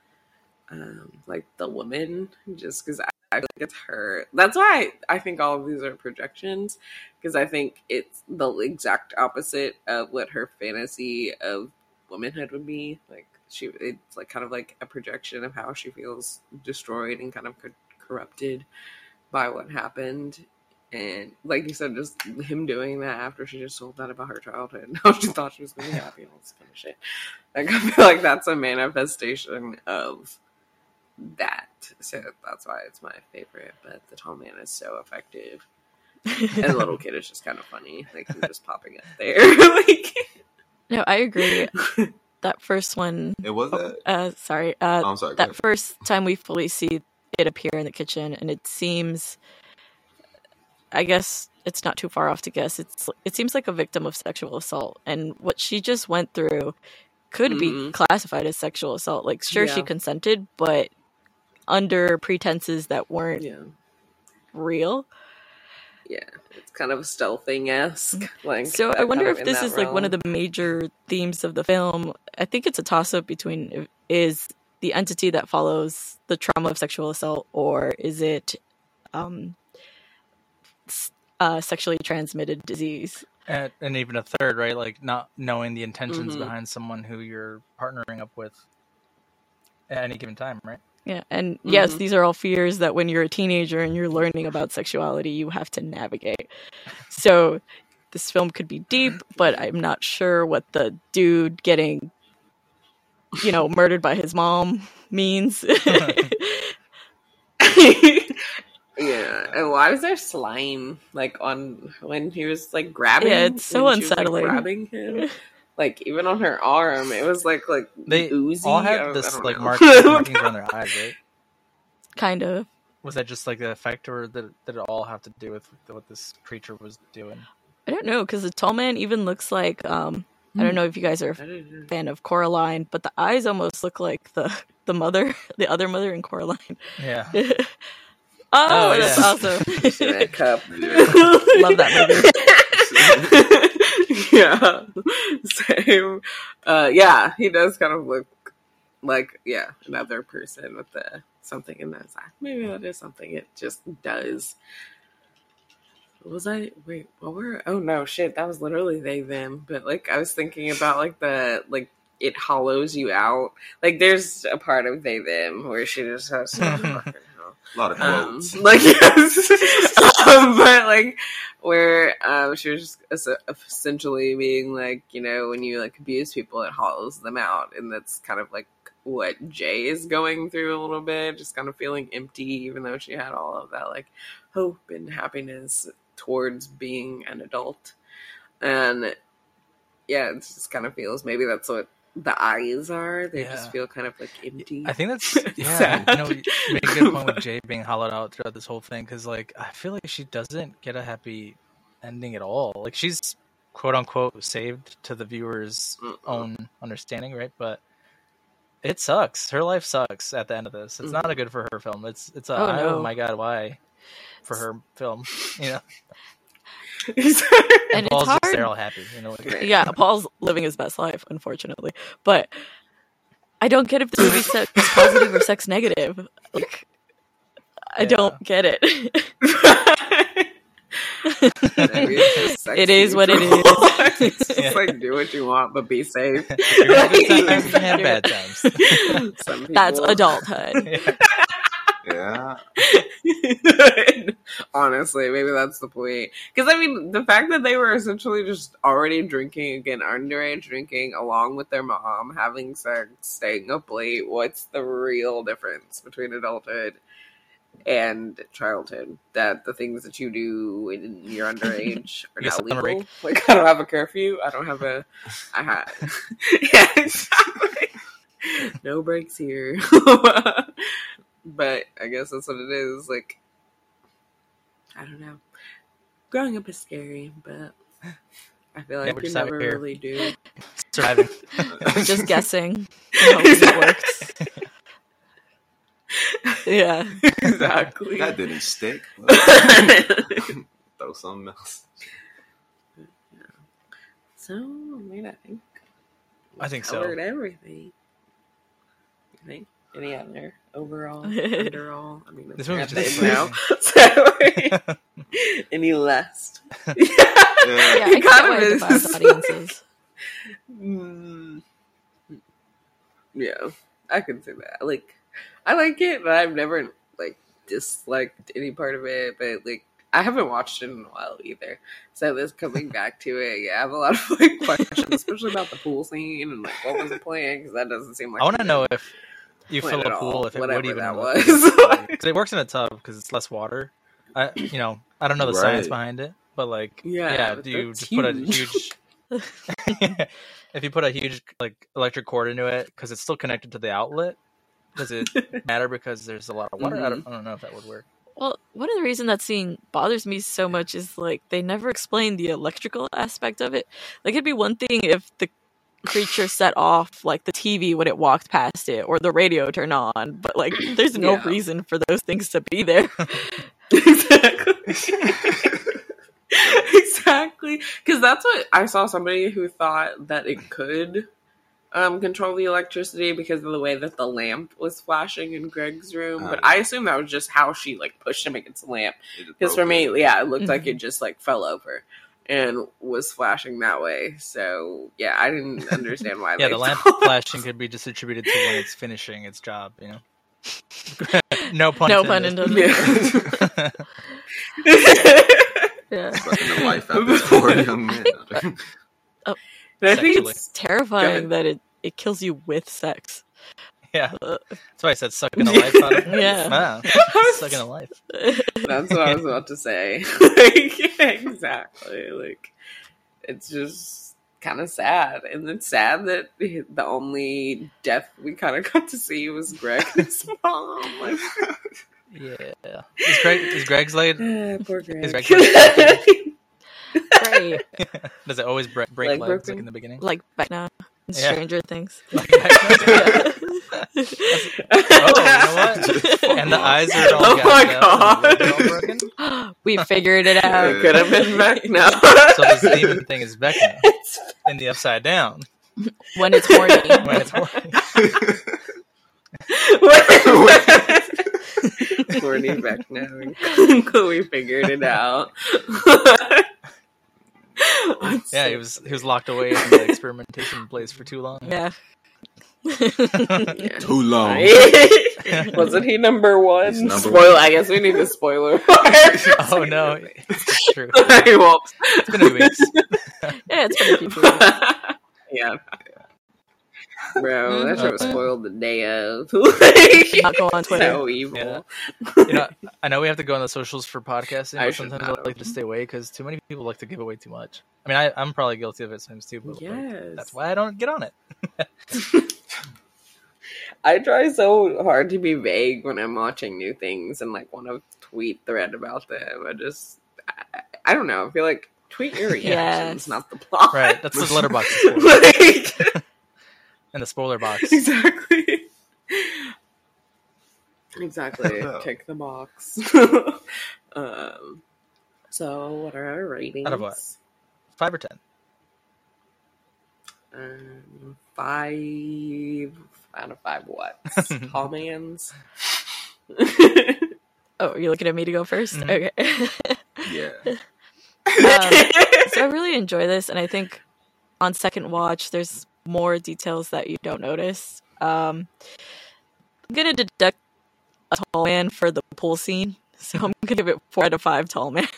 B: um, like the woman, just because I, I think it's her. That's why I, I think all of these are projections, because I think it's the exact opposite of what her fantasy of womanhood would be. Like she, it's like kind of like a projection of how she feels destroyed and kind of co- corrupted by what happened. And like you said, just him doing that after she just told that about her childhood and how she thought she was going to be happy and all this kind of shit. Like, I feel like that's a manifestation of that. So that's why it's my favorite. But the tall man is so effective. And the little kid is just kind of funny. Like, him just popping up there. Like,
D: No, I agree. That first one,
E: It was that.
D: uh, sorry, uh,
E: Oh, I'm sorry. go
D: that
E: ahead.
D: first time we fully see it appear in the kitchen, and it seems, I guess it's not too far off to guess. It's it seems like a victim of sexual assault, and what she just went through could be
B: Mhm.
D: classified as sexual assault. Like, sure, she
B: Yeah.
D: consented, but under pretenses that weren't
B: yeah.
D: real.
B: Yeah. It's kind of stealthing esque. Like,
D: So I
B: kind
D: wonder
B: of
D: if
B: in
D: this
B: that
D: is like one of
B: realm.
D: the major themes of the film. I think it's a toss up between is the entity that follows the trauma of sexual assault, or is it um, s- uh, sexually transmitted disease?
C: And, and even a third, right? Like not knowing the intentions
B: Mhm.
C: behind someone who you're partnering up with at any given time, right?
D: Yeah, and yes,
B: Mhm.
D: these are all fears that when you're a teenager and you're learning about sexuality, you have to navigate. So this film could be deep, but I'm not sure what the dude getting, you know, murdered by his mom means.
B: Yeah, and why was there slime like on when he was like grabbing?
D: Yeah, it's so
B: when she was, like,
D: unsettling.
B: grabbing him, like even on her arm, it was like like
C: They
B: oozy.
C: all
B: I-
C: have
B: I
C: this
B: don't
C: like
B: know.
C: mark- markings around their eyes, right?
D: Kind of.
C: Was that just like the effect, or did, did it all have to do with what this creature was doing?
D: I don't know, because the tall man even looks like, um, I don't know if you guys are
B: I didn't know.
D: a fan of Coraline, but the eyes almost look like the, the mother, the other mother in Coraline.
C: Yeah.
D: oh,
C: Oh,
D: that's
C: yeah.
D: awesome.
B: That cup.
D: Love that movie.
B: Yeah, same. Uh, yeah, he does kind of look like yeah another person with the something in his eye. Maybe that is something it just does. Was I wait? What were? Oh no, shit! That was literally they them. But like, I was thinking about like the like it hollows you out. Like, there's a part of they them where she just has so much fucking hell.
E: A lot of
B: Um,
E: quotes.
B: like yes, um, but like where um, she was just es- essentially being like, you know, when you like abuse people, it hollows them out, and that's kind of like what Jay is going through a little bit, just kind of feeling empty, even though she had all of that like hope and happiness towards being an adult. And yeah, it just kind of feels maybe that's what the eyes are. They
C: Yeah.
B: just feel kind of like empty.
C: I think that's yeah.
B: Sad.
C: You know, you make a good point with Jay being hollowed out throughout this whole thing because, like, I feel like she doesn't get a happy ending at all. Like, she's quote unquote saved to the viewer's
B: Mm-mm.
C: own understanding, right? But it sucks. Her life sucks at the end of this. It's
B: Mhm.
C: not a good for her film. It's it's a
D: Oh,
C: oh,
D: no.
C: my god, why for her film? You know,
D: And it's
C: Paul's just
D: hard.
C: there all happy. You know, like,
D: Yeah, Paul's living his best life, unfortunately. But I don't get if the movie's sex positive or sex negative. Like, I
C: Yeah.
D: don't get it.
B: Maybe it's just sexy
D: It is what it
B: for
D: is.
B: all. It's just
C: Yeah.
B: like do what you want, but be safe.
C: you're gonna have good times, you can have bad times.
B: Some people,
D: That's adulthood.
C: Yeah.
E: Yeah.
B: Honestly, maybe that's the point. Because I mean, the fact that they were essentially just already drinking again, underage drinking, along with their mom, having sex, staying up late. What's the real difference between adulthood and childhood? That the things that you do when you're underage are
C: You get
B: not
C: summer
B: legal.
C: break.
B: Like, I don't have a curfew. I don't have a. I have. Yeah, exactly. No breaks here. But I guess that's what it is. Like, I don't know. Growing up is scary, but I feel
C: Yeah,
B: like
C: we're
B: you
C: just out
B: never
C: here.
B: really do.
C: Surviving.
D: Just guessing. Hoping it works. Yeah.
B: Exactly.
E: That didn't stick. Throw something else.
B: So, I mean, I think we
C: I think so.
B: covered everything. I think any other overall, underall. I mean,
C: This
B: we're
C: movie's
B: at the
C: just
B: end now. So, any last?
E: Yeah.
D: Yeah, I
B: It
D: get
B: kind
D: why
B: of
D: it
B: is.
D: divides audiences.
B: Mm, yeah, I can say that. Like, I like it, but I've never like disliked any part of it. But like, I haven't watched it in a while either. So this coming back to it, yeah, I have a lot of like questions, especially about the pool scene and like what was the plan, because that doesn't seem like
C: I want to
B: it
C: know if you
B: went
C: fill
B: at
C: a pool
B: all,
C: if it
B: whatever
C: would even
B: that
C: look
B: was.
C: good. 'Cause it works in a tub because it's less water. I, you know, I don't know the
E: Right.
C: science behind it, but like,
B: Yeah,
C: yeah,
B: but
C: do you
B: that's
C: just put a
B: huge.
C: huge? If you put a huge like electric cord into it, because it's still connected to the outlet, does it matter because there's a lot of water? I, don't, I don't know if that would work.
D: Well, one of the reasons that scene bothers me so much is like they never explain the electrical aspect of it. Like it'd be one thing if the creature set off like the T V when it walked past it or the radio turned on, but like there's no
B: Yeah.
D: reason for those things to be there.
B: Exactly. Exactly. Because that's what I saw somebody who thought that it could um, control the electricity because of the way that the lamp was flashing in Greg's room.
E: Oh,
B: But
E: yeah.
B: I assume that was just how she like pushed him against the lamp.
E: It just
B: Because for
E: broke
B: me,
E: it.
B: yeah, it looked like
D: Mhm.
B: it just like fell over and was flashing that way. So yeah, I didn't understand why.
C: Yeah,
B: they
C: the lamp
B: thought-
C: flashing could be just attributed to when it's finishing its job. You know, no pun.
D: No pun
C: intended.
D: intended.
B: Yeah.
D: Yeah.
E: Sucking the life out of this poor young man.
B: And I think
C: Sexually.
B: it's
D: Terrifying
B: ahead.
D: that it, it kills you with sex.
C: Yeah,
D: Uh,
C: that's why I said sucking the life out of it.
D: Yeah.
C: Wow, sucking the life.
B: That's what I was about to say. Like, yeah, exactly. Like, it's just kind of sad. And it's sad that the only death we kind of got to see was Greg and his mom. Like,
C: Yeah, is Greg is Greg's laid?
B: ah, poor Greg.
C: Is Greg
D: Right.
C: Does it always break, break
B: Leg
C: legs like
B: broken?
C: in the beginning?
D: Like Vecna in
C: Yeah.
D: Stranger Things.
C: Like that?
D: Yeah.
C: Oh, you know what?
E: Just fuck
C: And the
E: off.
C: eyes are all
B: Oh my
C: gouged out and the legs are all
B: God.
C: broken?
D: We figured it out.
B: It could have been Vecna.
C: So this demon thing is Vecna
B: It's
C: in the upside down
D: When it's horny.
C: when it's horny.
B: Poor Bernie Vecna and Chloe figured it out.
C: Yeah, he was he was locked away in the experimentation place for too long.
D: Yeah.
B: Yeah.
E: Too long.
B: Wasn't he number one?
E: He's number
B: Spoiler.
E: one.
B: I guess we need a spoiler.
C: Oh no, it's true.
B: I won't.
C: It's been a few weeks.
D: Yeah, it's been a few weeks.
B: Yeah. Bro, that
C: Uh,
B: shit was spoiled the day of. Like,
D: Not go on Twitter.
B: so evil.
C: Yeah. You know, I know we have to go on the socials for podcasting,
B: I
C: but
B: should
C: sometimes
B: not
C: I like
B: have.
C: to stay away because too many people like to give away too much. I mean, I, I'm probably guilty of it sometimes too, but like,
B: Yes.
C: that's why I don't get on it.
B: I try so hard to be vague when I'm watching new things and like want to tweet thread about them. I just, I, I don't know. I feel like tweet your reactions,
D: Yes.
B: not the plot.
C: Right, that's the letterbox.
B: Like,
C: And the spoiler box.
B: exactly. Exactly. Tick the box. um, so, what are our ratings?
C: Out of what? Five or ten?
B: Um, five out of five what? Tall mans?
D: Oh, you're looking at me to go first?
C: Mhm.
D: Okay.
E: Yeah.
D: Um, so I really enjoy this, and I think on second watch, there's more details that you don't notice. Um, I'm gonna deduct a tall man for the pool scene, so I'm gonna give it four out of five tall mans.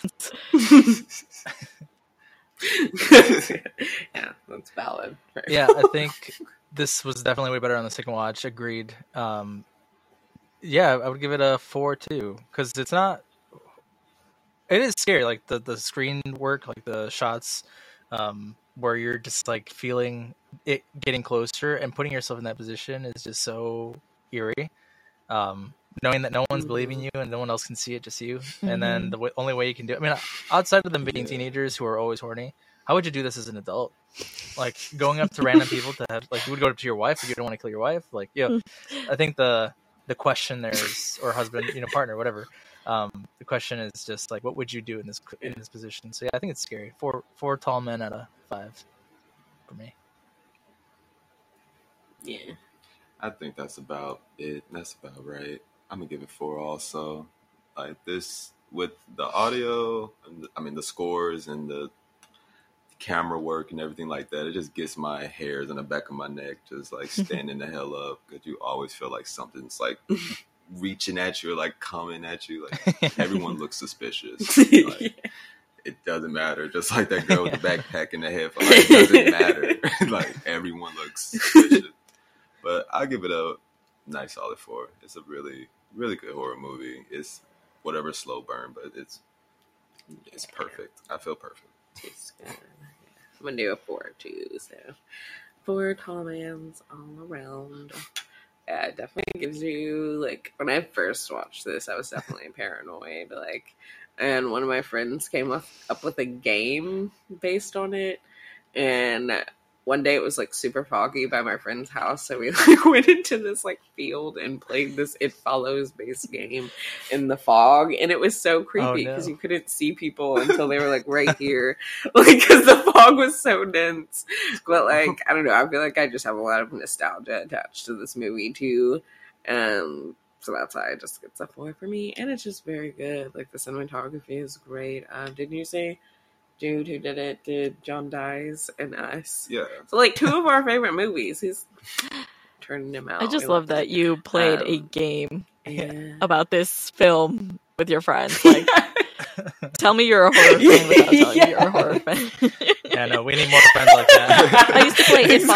B: Yeah, that's valid.
C: Yeah, I think this was definitely way better on the second watch. Agreed. Um, yeah, I would give it a four too, because it's not. It is scary, like the the screen work, like the shots, um, where you're just like feeling it getting closer and putting yourself in that position is just so eerie. Um, knowing that no one's believing you and no one else can see it, just you, and then the w- only way you can do it. I mean, outside of them being teenagers who are always horny, how would you do this as an adult? Like going up to random people to have, like, you would go up to your wife if you don't want to kill your wife. Like, yeah, I think the the question there is, or husband, you know, partner, whatever. Um, the question is just like, what would you do in this in this position? So yeah, I think it's scary. Four four tall men out of five for me.
B: Yeah.
E: I think that's about it. That's about right. I'm gonna give it four also. Like this with the audio, and the, I mean the scores and the camera work and everything like that. It just gets my hairs on the back of my neck just like standing the hell up, because you always feel like something's like reaching at you or like coming at you. Like everyone looks suspicious. Like, it doesn't matter. Just like that girl with the backpack in the head. Like, it doesn't matter. Like everyone looks suspicious. But I'll give it a nice solid four. It's a really, really good horror movie. It's whatever slow burn, but it's it's perfect. I feel perfect.
B: It's good. I'm gonna do a four too. So four tall mans all around. Yeah, it definitely gives you like when I first watched this, I was definitely paranoid. Like, and one of my friends came up up with a game based on it, and one day it was like super foggy by my friend's house, so we like went into this like field and played this It Follows based game in the fog, and it was so creepy because
C: no.
B: you couldn't see people until they were like right here, like because the fog was so dense. But like I don't know, I feel like I just have a lot of nostalgia attached to this movie too, um. So that's why it just gets a four for me, and it's just very good. Like the cinematography is great. Um, didn't you say? Dude who did it did John Dies and Us.
E: Yeah.
B: So like two of our favorite movies. He's turning them out.
D: I just
B: We
D: love that you played a
B: Um,
D: game
B: Yeah.
D: about this film with your friends. Like, tell me you're a horror fan without telling me you're a horror fan.
C: Yeah, no, we need more friends like that.
D: I used to play It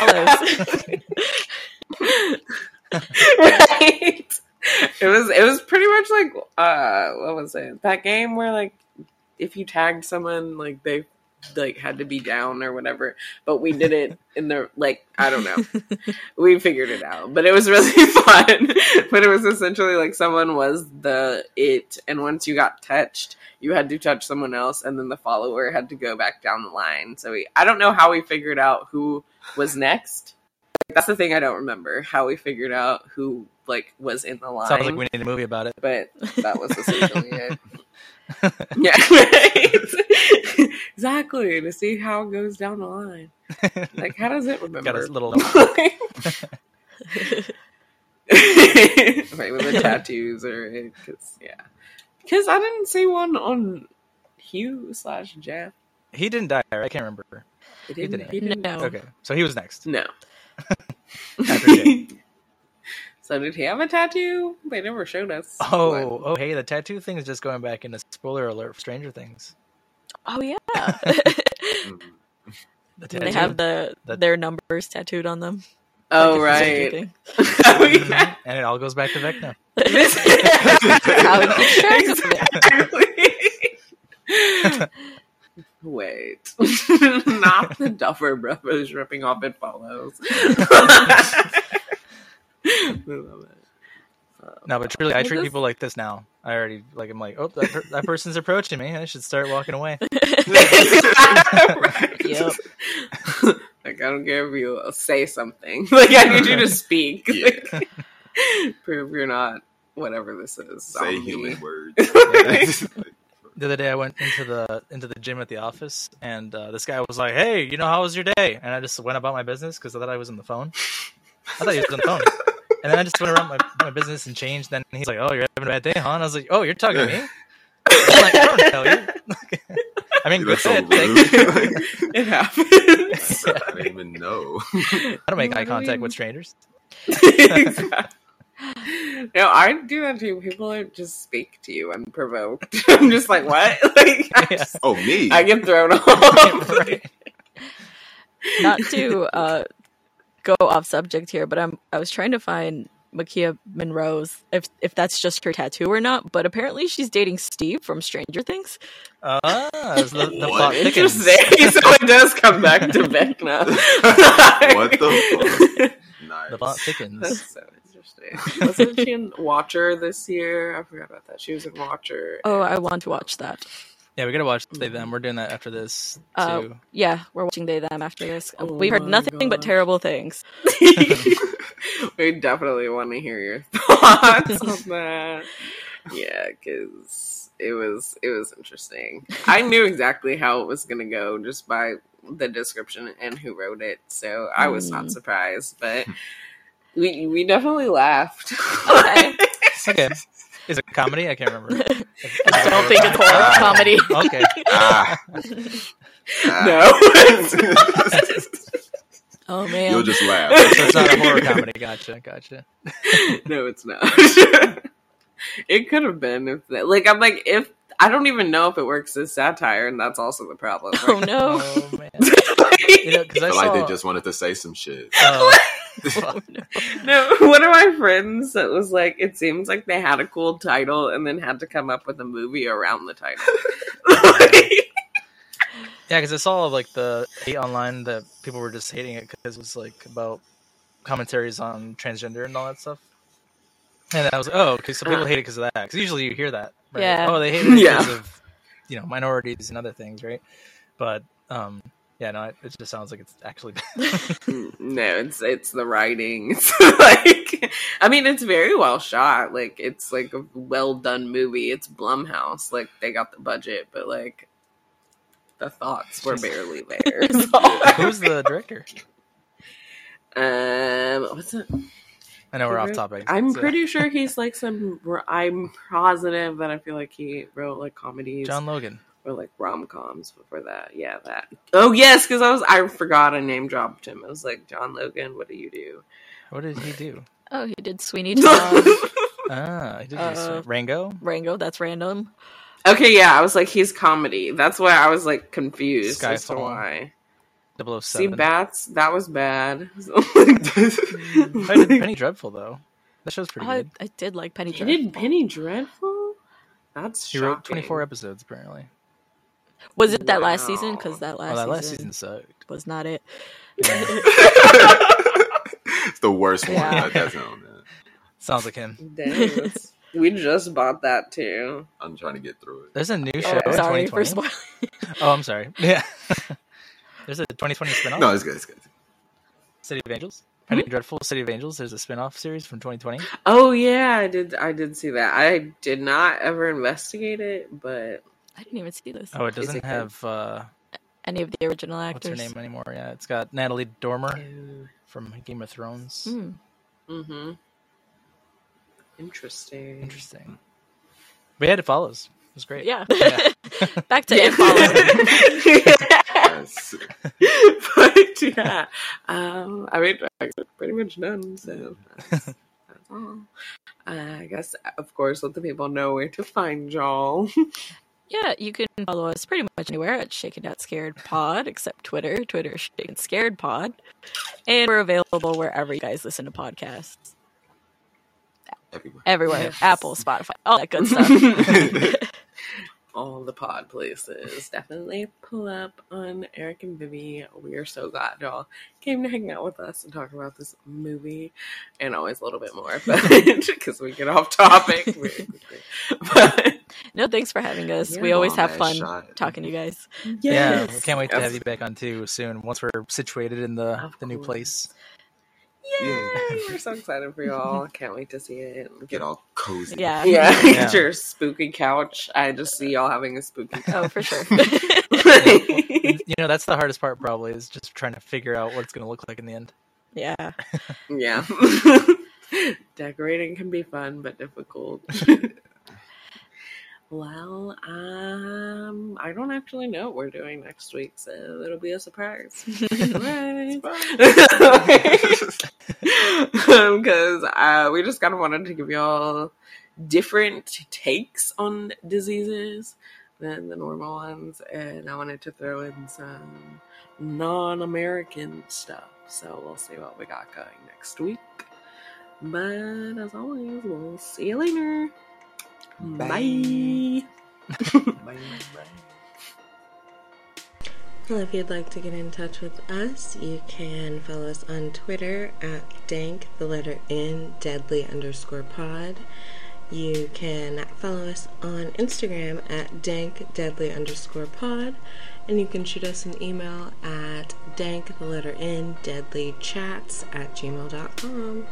D: Follows.
B: Right. It was it was pretty much like uh what was it? That game where like if you tagged someone, like they like had to be down or whatever, but we did it in the like I don't know, we figured it out, but it was really fun. But it was essentially like someone was the it, and once you got touched, you had to touch someone else, and then the follower had to go back down the line. So we, I don't know how we figured out who was next. That's the thing I don't remember, how we figured out who like was in the line.
C: Sounds like we need a movie about it.
B: But that was essentially it. Yeah, right. Exactly, to see how it goes down the line. Like, how does it remember?
C: Got a little.
B: right, with the tattoos or because yeah, because I didn't see one on Hugh slash Jeff.
C: He didn't die, right? I can't remember.
B: He didn't.
C: didn't.
B: He didn't.
D: No.
C: Okay, so he was next.
B: No.
C: After Jay.
B: So did he have a tattoo? They never showed us.
C: Oh,
B: what.
C: oh, hey, the tattoo thing is just going back into spoiler alert for Stranger Things.
D: Oh yeah.
E: Mhm.
C: The
D: they
C: tattoo.
D: have the
C: That-
D: their numbers tattooed on them.
B: Oh
D: Like, it's a
B: right.
D: thing.
B: Oh, yeah.
C: And it all goes back to Vecna.
B: This-
D: How he keeps track of it.
B: Exactly. Wait, not the Duffer Brothers ripping off It Follows. I love it. Um,
C: No, but truly, I
B: well,
C: treat
B: this-
C: people like this now. I already, like, I'm like, oh, that, per- that person's approaching me. I should start walking away.
B: Right.
D: Yep.
B: Like, I don't care if you say something. Like, I need you to speak.
E: Yeah.
B: Like, prove you're not whatever this is.
E: Say
B: on me.
E: human words.
C: The other day, I went into the into the gym at the office, and uh, this guy was like, "Hey, you know, how was your day?" And I just went about my business because I thought I was on the phone. I thought he was on the phone, and then I just went around my, my business and changed. Then he's like, "Oh, you're having a bad day, huh?" And I was like, "Oh, you're talking to me?" I'm like, "I don't tell you." I mean, go
E: That's so
C: ahead.
E: rude.
B: It happens.
E: I didn't even know.
C: I don't make
B: What
C: eye
B: do you
C: contact
B: mean?
C: with strangers.
B: No, I do that too. People like just speak to you unprovoked. I'm just like, what? Like, I,
C: Yeah.
B: just-
E: Oh, me?
B: I get thrown off.
C: Right.
D: Not to uh, go off subject here, but I'm I was trying to find Makia Monroe's if if that's just her tattoo or not. But apparently she's dating Steve from Stranger Things.
C: Ah, it's the, the
E: What?
C: plot thickens.
B: Interesting. So it does come back to Vecna.
E: What the fuck? Nice.
C: The plot thickens.
B: That's so interesting. Wasn't she in Watcher this year? I forgot about that. She was in Watcher.
D: Oh, I want to watch that.
C: Yeah, we gotta watch They Them. We're doing that after this
D: Uh,
C: too.
D: yeah, we're watching They Them after this.
B: Oh
D: we heard
B: my
D: nothing but
B: gosh.
D: terrible things.
B: We definitely want to hear your thoughts on that. Yeah, because it was it was interesting. I knew exactly how it was gonna go just by the description and who wrote it, so I was not
D: Mm.
B: surprised. But we we definitely laughed.
D: Okay.
C: Okay, is it a comedy? I can't remember.
D: I don't think it's horror comedy.
C: Okay,
E: Ah.
B: No.
D: Oh man.
E: You'll just laugh.
C: so it's not a horror comedy. Gotcha, gotcha.
B: No, it's not. It could have been if that, like I'm like if I don't even know if it works as satire, and that's also the problem.
D: Oh no.
C: Oh man, you know, because I
E: I feel
C: saw.
E: like they just wanted to say some shit.
C: uh,
D: Oh, no.
B: No, one of my friends that was like, it seems like they had a cool title and then had to come up with a movie around the title.
C: yeah, because I saw like the hate online that people were just hating it because it was like about commentaries on transgender and all that stuff. And I was like, oh, okay, so people
B: Uh.
C: hate it because of that. Because usually you hear that, right?
D: Yeah.
C: Oh, they hate it
B: Yeah.
C: because of you know minorities and other things, right? But um, yeah, no, it, it just sounds like it's actually.
B: No, it's it's the writing. It's like, I mean, it's very well shot. Like, it's like a well done movie. It's Blumhouse. Like, they got the budget, but like, the thoughts were barely there.
C: Who's the director?
B: Um, what's it?
C: I know we're off topic.
B: I'm
C: so-
B: pretty sure he's like some. I'm positive that I feel like he wrote like comedies
C: John Logan.
B: or like rom coms before that. Yeah, that. Oh yes, because I was I forgot I name dropped him. I was like, John Logan, what do you do?
C: What did he do?
D: Oh, he did Sweeney Todd.
C: Ah, he did
D: Uh,
C: this. Rango.
D: Rango, that's random.
B: Okay, yeah, I was like, he's comedy. That's why I was like confused as to
C: Skyfall.
B: why.
C: double oh
B: See,
C: seven.
B: Bats, that was bad.
C: I did Penny Dreadful though. That show's pretty
D: Oh, I,
C: good.
D: I did like Penny
B: He
D: Dreadful.
B: did Penny Dreadful? That's
C: He
B: shocking.
C: wrote twenty-four episodes apparently.
D: Was it that last
B: Wow.
D: season? Because that last,
C: Oh, that last
D: season,
C: season sucked.
D: was not it.
E: It's the worst one.
D: Yeah.
E: That, that's not that.
C: Sounds like him.
B: Dang, that's- we just bought that too.
E: I'm trying to get through it.
C: There's a new show
D: Oh,
C: in
D: sorry
C: twenty
D: for
C: twenty.
D: spoiling.
C: Oh, I'm sorry. Yeah. There's a twenty twenty spinoff.
E: No, it's good. It's good.
C: City of Angels. Penny Dreadful, City of Angels. There's a spinoff series from twenty twenty.
B: Oh yeah, I did. I did see that. I did not ever investigate it, but
D: I didn't even see this.
C: Oh, it
B: Is
C: doesn't
B: it good?
C: have uh,
D: Any of the original
C: what's her
D: actors.
C: name anymore? Yeah, it's got Natalie Dormer from Game of Thrones.
D: Hmm.
B: mm-hmm. Interesting.
C: Interesting. But yeah, it follows. It was great.
D: Yeah.
C: Yeah.
D: Back to
B: Yeah.
D: It Follows.
E: Yes.
B: But yeah, um, I mean, I'm pretty much done. So that's, that's all. Uh, I guess, of course, let the people know where to find y'all.
D: Yeah, you can follow us pretty much anywhere at Shaken Not Scared Pod, except Twitter. Twitter is Shaken Scared Pod. And we're available wherever you guys listen to podcasts.
E: Everywhere.
D: Everywhere.
B: Yes.
D: Apple, Spotify, all that good stuff.
B: All the pod places. Definitely pull up on Eric and Vivi. We are so glad y'all came to hang out with us and talk about this movie, and always a little bit more, but because we get off topic very quickly. But
D: No, thanks for having us.
B: Yeah.
D: we always
E: Long
D: have
E: ass
D: fun
E: shot.
D: talking to you guys.
C: Yeah,
B: yes.
C: we can't wait to
B: Yes.
C: have you back on too soon once we're situated in the,
B: Of
C: the new
B: course.
C: place.
B: Yay! We're so excited for y'all. Can't wait to see it.
E: Get all cozy.
D: Yeah.
B: Yeah,
C: Yeah.
B: get your spooky couch. I just see y'all having a spooky couch.
D: Oh, for sure.
C: You know, that's the hardest part probably is just trying to figure out what it's going to look like in the end.
D: Yeah.
B: Yeah. Decorating can be fun but difficult. Well, um, I don't actually know what we're doing next week, so it'll be a surprise. Surprise! Because uh, we just kind of wanted to give y'all different takes on diseases than the normal ones, and I wanted to throw in some non-American stuff. So we'll see what we got going next week. But as always, we'll see you later. Bye.
E: Bye.
B: Well, if you'd like to get in touch with us, you can follow us on Twitter at dank, the letter N, deadly underscore pod. You can follow us on Instagram at dank, deadly underscore pod. And you can shoot us an email at dank, the letter N, deadly chats at gmail dot com.